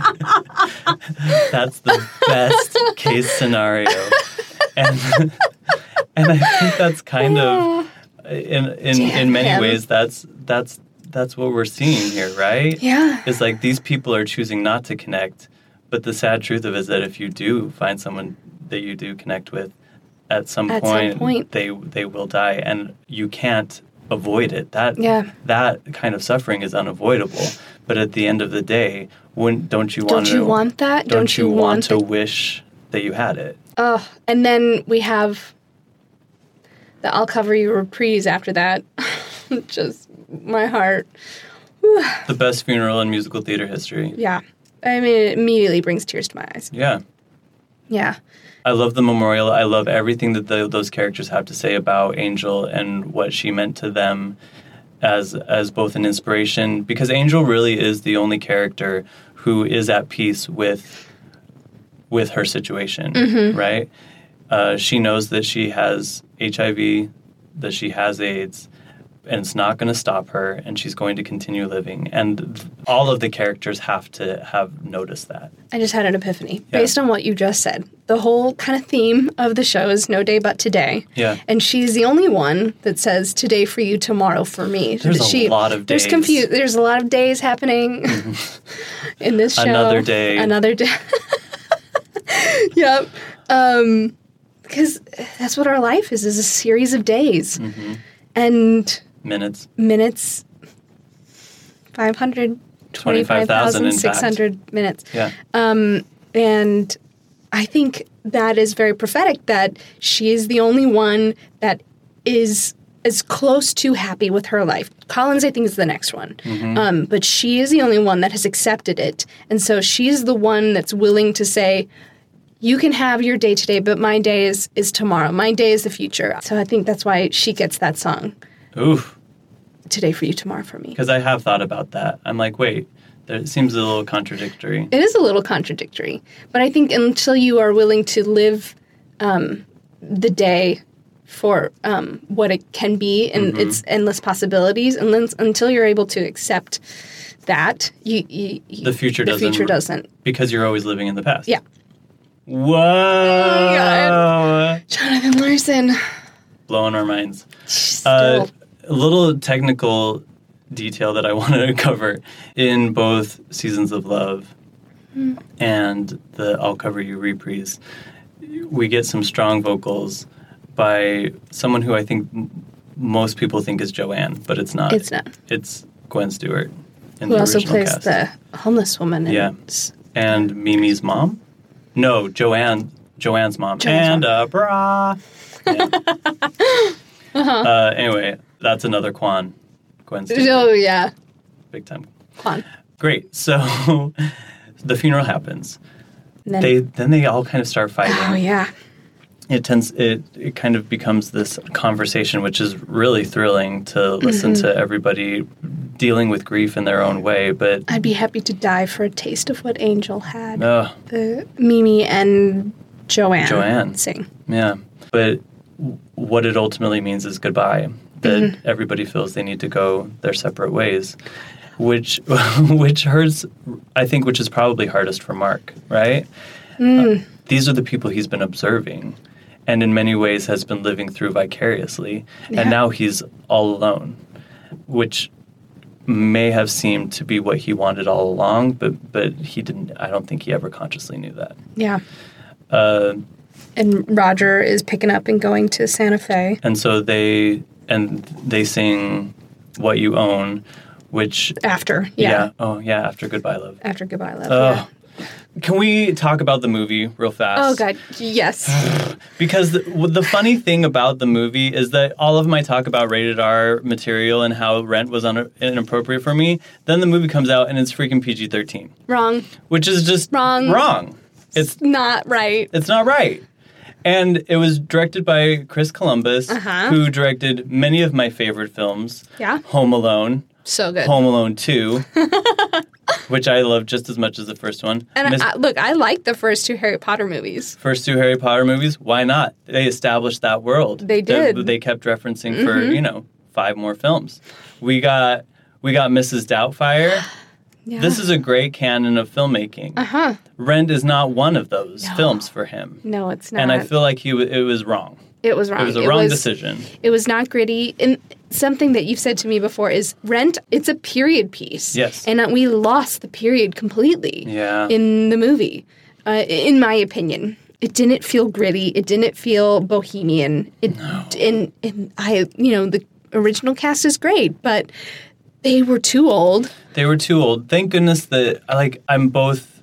that's the best case scenario. And and I think that's kind of in in, in many Damn. ways that's that's that's what we're seeing here, right? Yeah. It's like these people are choosing not to connect, but the sad truth of it is that if you do find someone that you do connect with, at some At some point, point. they they will die, and you can't avoid it. That Yeah. that kind of suffering is unavoidable. But at the end of the day, when don't you Don't want you to, want that? Don't, Don't you you want, want to the- wish that you had it? Oh, and then we have the I'll Cover You reprise after that. Just my heart. The best funeral in musical theater history. Yeah. I mean, it immediately brings tears to my eyes. Yeah. Yeah. I love the memorial. I love everything that the, those characters have to say about Angel and what she meant to them as as both an inspiration. Because Angel really is the only character who is at peace with with her situation, Mhm. right? Uh, she knows that she has H I V, that she has AIDS, and it's not going to stop her, and she's going to continue living. And th- all of the characters have to have noticed that. I just had an epiphany based on what you just said. The whole kind of theme of the show is no day but today. Yeah. And she's the only one that says today for you, tomorrow for me. There's a she, lot of There's days. confu- There's a lot of days happening in this show. Another day. Another day. Yep. Um, because that's what our life is, is a series of days. Mm-hmm. And Minutes. minutes, five hundred twenty-five thousand six hundred minutes. Yeah. Um, and I think that is very prophetic that she is the only one that is as close to happy with her life. Collins, I think, is the next one. Mhm. Um, but she is the only one that has accepted it. And so she's the one that's willing to say, you can have your day today, but my day is, is tomorrow. My day is the future. So I think that's why she gets that song, Oof. Today for You, Tomorrow for Me. Because I have thought about that. I'm like, wait, there, it seems a little contradictory. It is a little contradictory, but I think until you are willing to live um, the day for um, what it can be and Mhm. its endless possibilities, and then until you're able to accept that, you, you, you The future the doesn't. future doesn't. Because you're always living in the past. Yeah. Whoa. God. Jonathan Larson. Blowing our minds. Still. Uh, a little technical detail that I wanted to cover in both Seasons of Love Mm. and the I'll Cover You reprise. We get some strong vocals by someone who I think m- most people think is Joanne, but it's not. It's not. It's Gwen Stewart in Who the also original plays cast. the homeless woman. Yeah. And And Mimi's mom? No, Joanne. Joanne's mom. Joanne's and mom. a bra. Yeah. Uh-huh. Uh, anyway, that's another Quan. Gwen Stewart. Oh, yeah. Big time. Quan. Great. So the funeral happens. Then, they then they all kind of start fighting. Oh yeah. It tends it it kind of becomes this conversation, which is really thrilling to listen Mm-hmm. to everybody dealing with grief in their own way. But I'd be happy to die for a taste of what Angel had. uh, The Mimi and Joanne, Joanne. sing. yeah, but w- what it ultimately means is goodbye. That Mm-hmm. everybody feels they need to go their separate ways, which which hurts. I think which is probably hardest for Mark, right? Mm. Uh, these are the people he's been observing, and in many ways has been living through vicariously, Yeah. and now he's all alone, which may have seemed to be what he wanted all along, but but he didn't. I don't think he ever consciously knew that. Yeah. Uh, And Roger is picking up and going to Santa Fe. and so they and they sing "What You Own," which After, yeah. oh yeah, after "Goodbye Love." After Goodbye Love. Oh, yeah. can we talk about the movie real fast? Oh, God. Yes. Because the, the funny thing about the movie is that all of my talk about rated R material and how Rent was un- inappropriate for me, then the movie comes out and it's freaking P G thirteen, Wrong. which is just Wrong. wrong. It's Not right. it's not right. And it was directed by Chris Columbus, Uh-huh. who directed many of my favorite films. Yeah. Home Alone, So good. Home Alone two, which I love just as much as the first one. And Miss- I, look, I like the first two Harry Potter movies. First two Harry Potter movies, why not? They established that world. They did. That they kept referencing for, Mhm. you know, five more films. We got we got Missus Doubtfire. Yeah. This is a great canon of filmmaking. Uh-huh. Rent is not one of those No. films for him. No, it's not. And I feel like he w- it was wrong. it was wrong. It was a wrong decision. It was not gritty. And something that you've said to me before is Rent, it's a period piece. Yes. And uh, we lost the period completely Yeah. in the movie, uh, in my opinion. It didn't feel gritty. It didn't feel bohemian. It, no. And, and I, you know, the original cast is great, but they were too old. They were too old. Thank goodness that like I'm both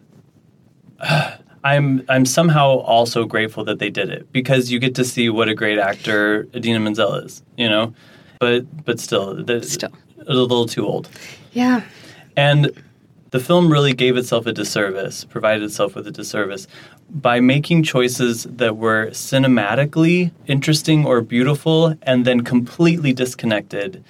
uh, I'm I'm somehow also grateful that they did it because you get to see what a great actor Idina Menzel is, you know. But but still, the, Still. a little too old. Yeah. And the film really gave itself a disservice, provided itself with a disservice by making choices that were cinematically interesting or beautiful and then completely disconnected.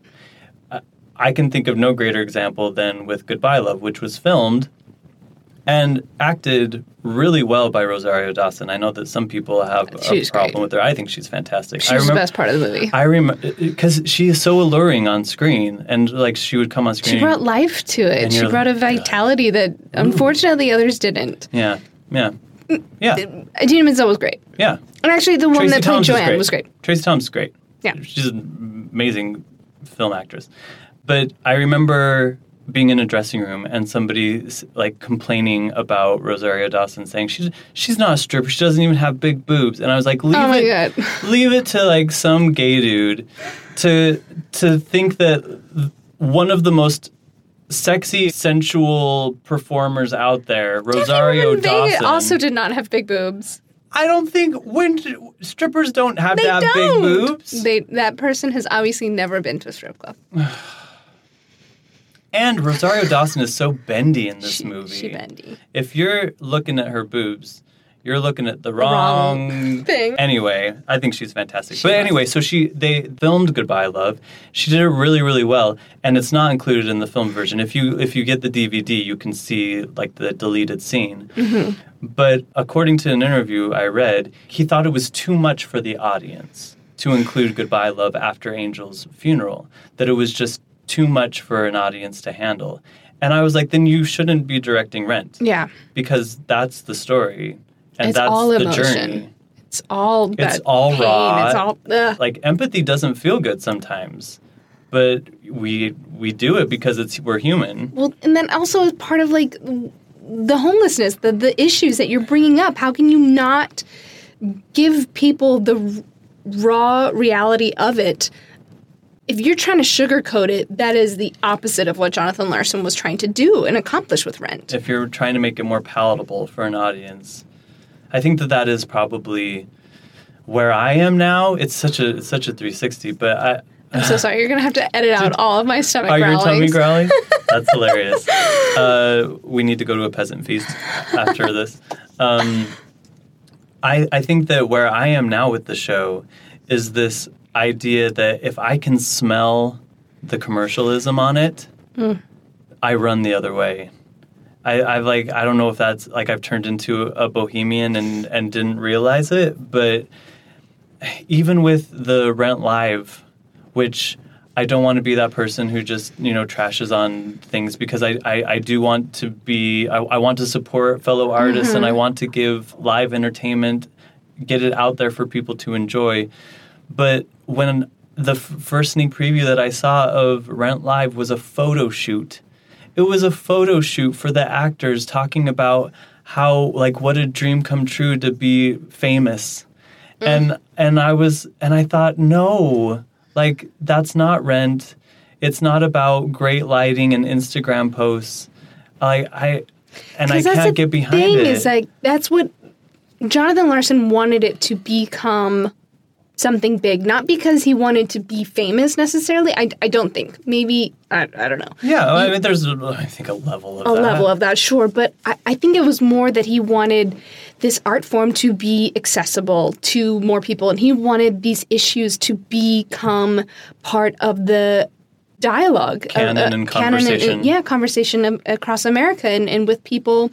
I can think of no greater example than with Goodbye Love, which was filmed and acted really well by Rosario Dawson. I know that some people have She's a problem great. with her. I think she's fantastic. She's I remember, the best part of the movie. I remember because she is so alluring on screen, and like she would come on screen. She brought life to it. And She you're brought a like, vitality that unfortunately others didn't. Yeah, yeah, yeah, Idina Menzel was great. yeah. And actually, the one Tracy that played Thoms is Joanne great. was great. Tracy Thoms is great. Yeah. She's an amazing film actress. But I remember being in a dressing room and somebody like complaining about Rosario Dawson, saying she's she's not a stripper, she doesn't even have big boobs, and I was like, leave Oh my it, God. leave it to like some gay dude to to think that one of the most sexy, sensual performers out there, Rosario They Dawson. also did not have big boobs. I don't think when strippers don't have They to have don't. big boobs. They that person has obviously never been to a strip club. And Rosario Dawson is so bendy in this She- movie. she bendy. If you're looking at her boobs, you're looking at the wrong, wrong thing. Anyway, I think she's fantastic. She but was. anyway, so she they filmed Goodbye Love. She did it really, really well, and it's not included in the film version. If you if you get the D V D, you can see like the deleted scene. Mm-hmm. But according to an interview I read, he thought it was too much for the audience to include Goodbye Love after Angel's funeral. That it was just too much for an audience to handle. And I was like, then you shouldn't be directing Rent. Yeah. Because that's the story. And It's that's all the emotion. journey. It's all It's that all pain. raw. It's all ugh. Like empathy doesn't feel good sometimes. But we we do it because it's we're human. Well, and then also as part of like the homelessness, the the issues that you're bringing up. How can you not give people the r- raw reality of it? If you're trying to sugarcoat it, that is the opposite of what Jonathan Larson was trying to do and accomplish with Rent. If you're trying to make it more palatable for an audience, I think that that is probably where I am now. It's such a it's such a three sixty, but I I'm so sorry. You're gonna have to edit out all of my stomach are your tummy growlings. growling? That's hilarious. Uh, we need to go to a peasant feast after this. Um, I, I think that where I am now with the show is this idea that if I can smell the commercialism on it, mm. I run the other way. I, I've like I don't know if that's like I've turned into a bohemian and, and didn't realize it, but even with the Rent Live, which I don't want to be that person who just, you know, trashes on things because I, I, I do want to be, I, I want to support fellow artists mm-hmm. and I want to give live entertainment, get it out there for people to enjoy. But when the f- first sneak preview that I saw of Rent Live was a photo shoot, it was a photo shoot for the actors talking about how, like, what a dream come true to be famous. Mm. And and I was, and I thought, no, like, that's not Rent. It's not about great lighting and Instagram posts. I, I and I can't get behind thing it. Is like, that's what Jonathan Larson wanted it to become. Something big, not because he wanted to be famous necessarily. I, I don't think. Maybe, I, I don't know. Yeah, I mean, there's, I think, a level of a that. A level of that, sure. But I, I think it was more that he wanted this art form to be accessible to more people. And he wanted these issues to become part of the dialogue. Canon uh, uh, and canon conversation. And, yeah, conversation um, across America and, and with people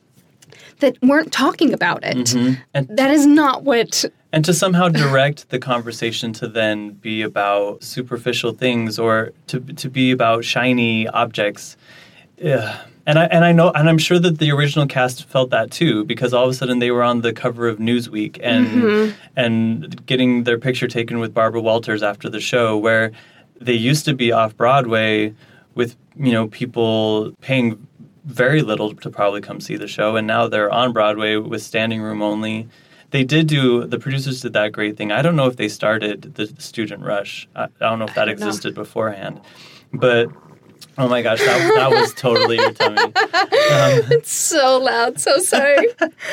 that weren't talking about it. Mm-hmm. And that is not what... And to somehow direct the conversation to then be about superficial things or to to be about shiny objects. Yeah. And I and I know and I'm sure that the original cast felt that too, because all of a sudden they were on the cover of Newsweek and mm-hmm. and getting their picture taken with Barbara Walters after the show, where they used to be off Broadway with, you know, people paying very little to probably come see the show, and now they're on Broadway with standing room only. They did do, the producers did that great thing. I don't know if they started the Student Rush. I, I don't know if that existed know. beforehand. But, oh my gosh, that, that was totally your tummy. Um, it's so loud, so sorry.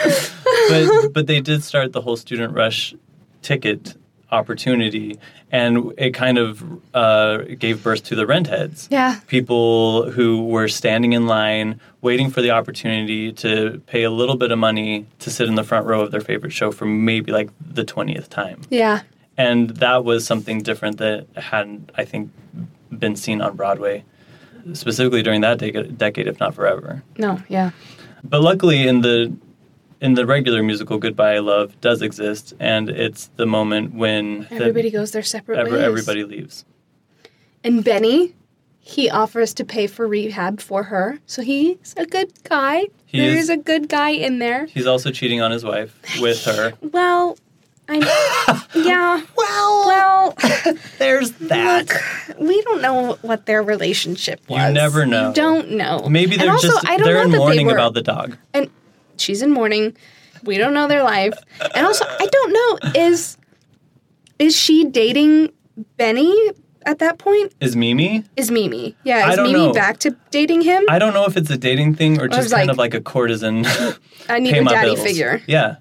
but but they did start the whole Student Rush ticket opportunity, and it kind of uh, gave birth to the rent heads. Yeah. People who were standing in line, waiting for the opportunity to pay a little bit of money to sit in the front row of their favorite show for maybe like the twentieth time. Yeah. And that was something different that hadn't, I think, been seen on Broadway, specifically during that de- decade, if not forever. No, yeah. But luckily in the in the regular musical, Goodbye, Love does exist, and it's the moment when everybody the, goes their separate every, ways. Everybody leaves. And Benny, he offers to pay for rehab for her, so he's a good guy. He There's is, a good guy in there. He's also cheating on his wife with her. Well, I'm... yeah. Well... Well... there's that. Look, we don't know what their relationship was. You never know. You don't know. Maybe they're also, just... I don't they're know in mourning were, about the dog. And she's in mourning. We don't know their life. And also, I don't know, is is she dating Benny at that point? Is Mimi? Is Mimi. Yeah, I is don't Mimi know. back to dating him? I don't know if it's a dating thing or just kind like, of like a courtesan. I need a daddy bills. figure. Yeah.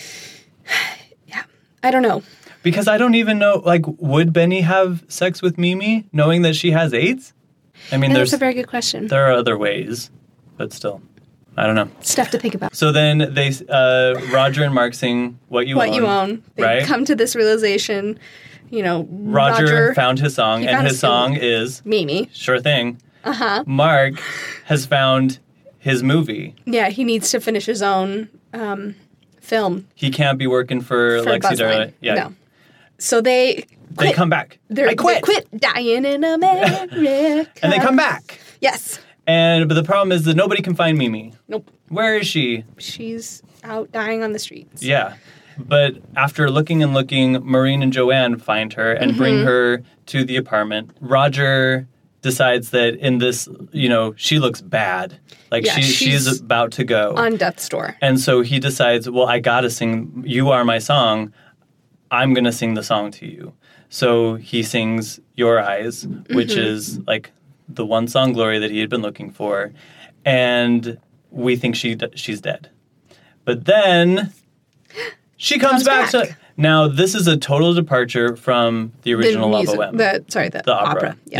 Yeah. I don't know. Because I don't even know, like, would Benny have sex with Mimi knowing that she has AIDS? I mean, yeah, there's... That's a very good question. There are other ways, but still. I don't know. Stuff to think about. So then they, uh, Roger and Mark sing What You what Own. What You Own. They right? come to this realization, you know, Roger, Roger found his song, and his song is... Mimi. Sure thing. Uh-huh. Mark has found his movie. Yeah, he needs to finish his own um, film. He can't be working for, for Lexi Darling. Yeah. No. So they quit. They come back. They're, I quit. They quit dying in America. And they come back. Yes. And but the problem is that nobody can find Mimi. Nope. Where is she? She's out dying on the streets. Yeah. But after looking and looking, Maureen and Joanne find her and mm-hmm. bring her to the apartment. Roger decides that in this, you know, she looks bad. Like yeah, she she's about to go. On death's door. And so he decides, well, I gotta sing You Are My Song. I'm gonna sing the song to you. So he sings Your Eyes, which mm-hmm. is like the one song Glory that he had been looking for. And we think she she's dead. But then she comes, comes back, back to... Now, this is a total departure from the original the La music, Boheme. The, sorry, the, the opera. opera. Yes. Yeah.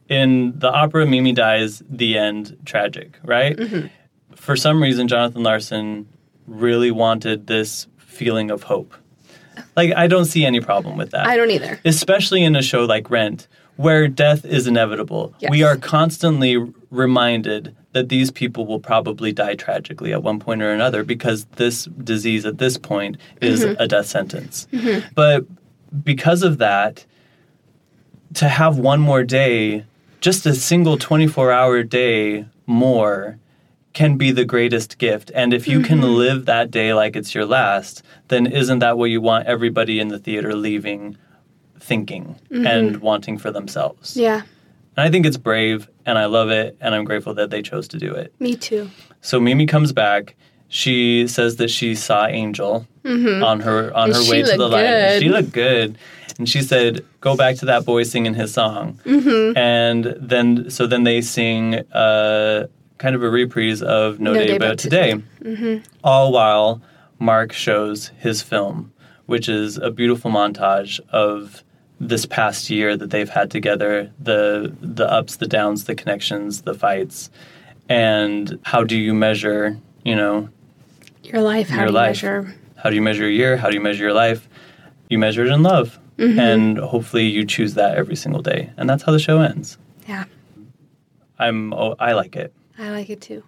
in the opera, Mimi dies, the end, tragic, right? Mm-hmm. For some reason, Jonathan Larson really wanted this feeling of hope. Like, I don't see any problem with that. I don't either. Especially in a show like Rent, where death is inevitable. Yes. We are constantly reminded that these people will probably die tragically at one point or another because this disease at this point is Mm-hmm. a death sentence. Mm-hmm. But because of that, to have one more day, just a single twenty-four hour day more, can be the greatest gift. And if you Mm-hmm. can live that day like it's your last, then isn't that what you want everybody in the theater leaving thinking Mm-hmm. and wanting for themselves? Yeah, And I think it's brave, and I love it, and I'm grateful that they chose to do it. me too. So Mimi comes back. She says that she saw Angel Mm-hmm. on her on And her she way to the looked light. good. She looked good. And she said, go back to that boy singing his song. Mm-hmm. And then, so then they sing uh, kind of a reprise of No, Day, But Today. Mm-hmm. All while Mark shows his film, which is a beautiful montage of this past year that they've had together, the the ups, the downs, the connections, the fights. And how do you measure, you know, Your life, how your do you life. measure? How do you measure a year? How do you measure your life? You measure it in love. Mm-hmm. And hopefully you choose that every single day. And that's how the show ends. Yeah, I'm oh, I like it. I like it too.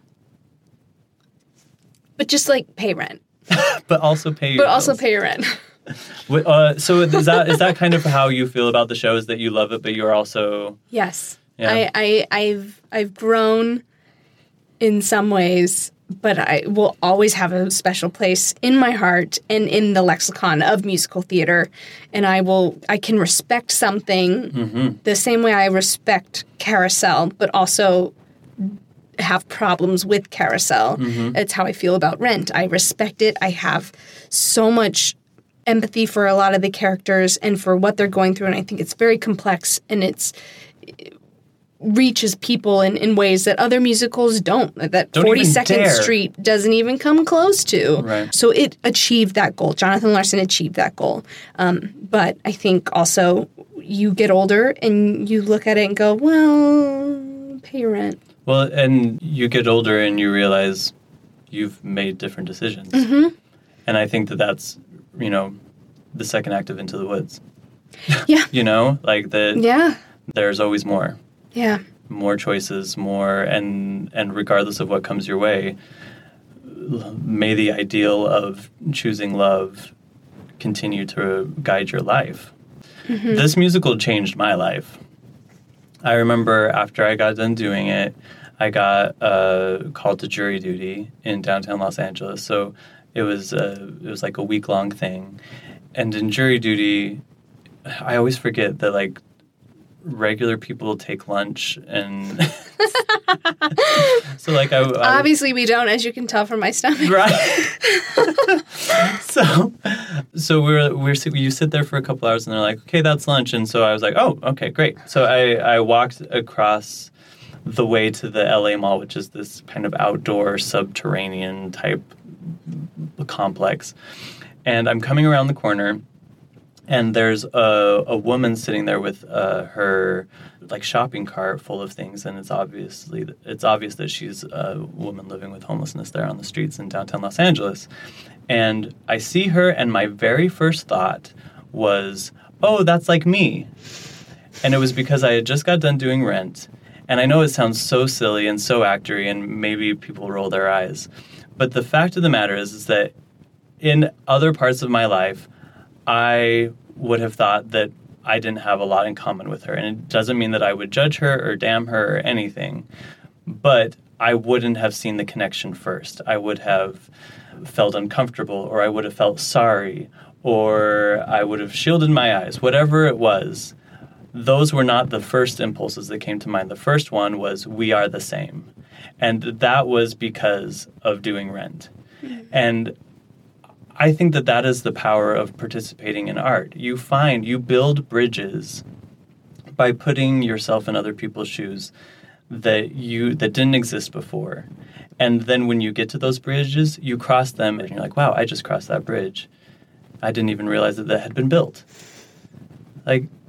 But just like pay rent. But also pay your But also bills. pay your rent. Wait, Uh, so is that is that kind of how you feel about the show, is that you love it, but you're also... Yes. Yeah. I, I I've I've grown in some ways, but I will always have a special place in my heart and in the lexicon of musical theater. And I will I can respect something Mm-hmm. the same way I respect Carousel, but also have problems with Carousel. Mm-hmm. It's how I feel about Rent. I respect it. I have so much empathy for a lot of the characters and for what they're going through, and I think it's very complex, and it's it reaches people in, in ways that other musicals don't, that Don't even forty-second dare. Street doesn't even come close to. Right. So it achieved that goal. Jonathan Larson achieved that goal. Um, but I think also you get older and you look at it and go, well, pay your rent. Well, and you get older and you realize you've made different decisions. Mm-hmm. And I think that that's, you know, the second act of Into the Woods. Yeah. You know, like that Yeah. there's always more. Yeah. More choices, more, and and regardless of what comes your way, may the ideal of choosing love continue to guide your life. Mm-hmm. This musical changed my life. I remember after I got done doing it, I got uh, called to jury duty in downtown Los Angeles. So it was uh, it was like a week long thing, and in jury duty, I always forget that like regular people take lunch, and so like I, I Obviously we don't, as you can tell from my stomach. right. so so we're we're you sit there for a couple hours, and they're like, okay, that's lunch, and so I was like, oh, okay, great. So I I walked across the way to the L A Mall, which is this kind of outdoor subterranean type complex, and I'm coming around the corner, and there's a, a woman sitting there with uh, her like shopping cart full of things, and it's obviously it's obvious that she's a woman living with homelessness there on the streets in downtown Los Angeles. And I see her, and my very first thought was, "Oh, that's like me." And it was because I had just got done doing Rent, and I know it sounds so silly and so actory, and maybe people roll their eyes, but the fact of the matter is, is that in other parts of my life, I would have thought that I didn't have a lot in common with her. And it doesn't mean that I would judge her or damn her or anything, but I wouldn't have seen the connection first. I would have felt uncomfortable, or I would have felt sorry, or I would have shielded my eyes. Whatever it was, those were not the first impulses that came to mind. The first one was, we are the same. And that was because of doing Rent. Mm-hmm. And I think that that is the power of participating in art. You find, you build bridges by putting yourself in other people's shoes that you that didn't exist before. And then when you get to those bridges, you cross them and you're like, wow, I just crossed that bridge. I didn't even realize that that had been built. Like,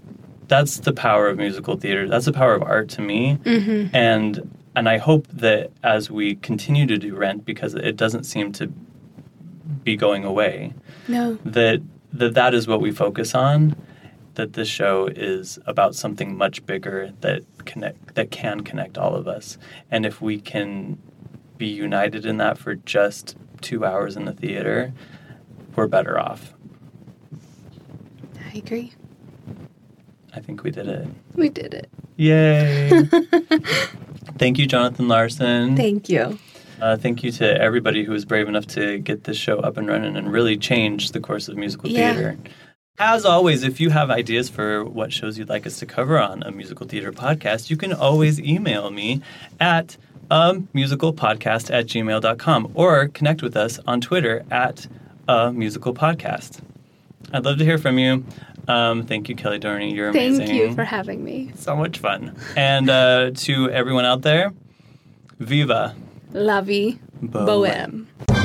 that's the power of musical theater. That's the power of art to me. Mm-hmm. And and I hope that as we continue to do Rent, because it doesn't seem to be going away, No. that that, that is what we focus on, that this show is about something much bigger that connect that can connect all of us. And if we can be united in that for just two hours in the theater, we're better off. I agree. I think we did it. We did it. Yay. Thank you, Jonathan Larson. Thank you. Uh, thank you to everybody who was brave enough to get this show up and running and really change the course of musical Yeah. theater. As always, if you have ideas for what shows you'd like us to cover on a musical theater podcast, you can always email me at a musical podcast at gmail dot com or connect with us on Twitter at a musical podcast. I'd love to hear from you. Um, thank you, Kelly Dorney. You're amazing. Thank you for having me. So much fun. And uh, to everyone out there, viva La vie bohème.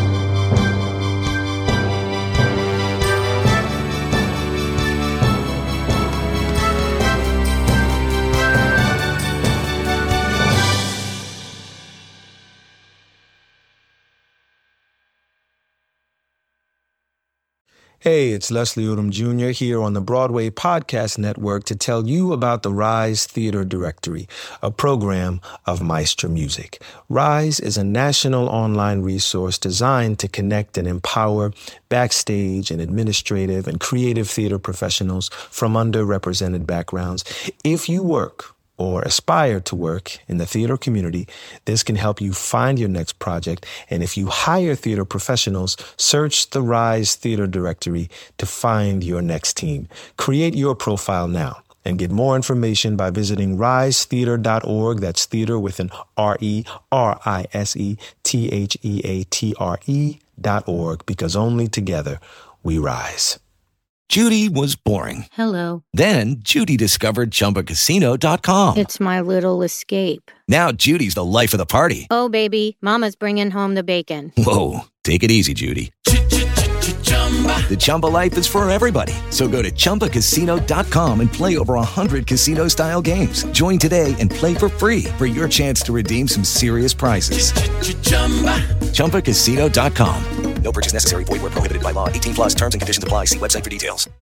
Hey, it's Leslie Odom Junior here on the Broadway Podcast Network to tell you about the Rise Theater Directory, a program of Maestro Music. Rise is a national online resource designed to connect and empower backstage and administrative and creative theater professionals from underrepresented backgrounds. If you work or aspire to work in the theater community, this can help you find your next project. And if you hire theater professionals, search the Rise Theater Directory to find your next team. Create your profile now and get more information by visiting rise theater dot org. That's theater with an R E, R I S E, T H E A T R E dot org, because only together we rise. Judy was boring. Hello. Then Judy discovered Chumba Casino dot com. It's my little escape. Now Judy's the life of the party. Oh, baby, mama's bringing home the bacon. Whoa, take it easy, Judy. The Chumba life is for everybody. So go to Chumba Casino dot com and play over one hundred casino-style games. Join today and play for free for your chance to redeem some serious prizes. Chumba Casino dot com. No purchase necessary. Void where prohibited by law. eighteen plus terms and conditions apply. See website for details.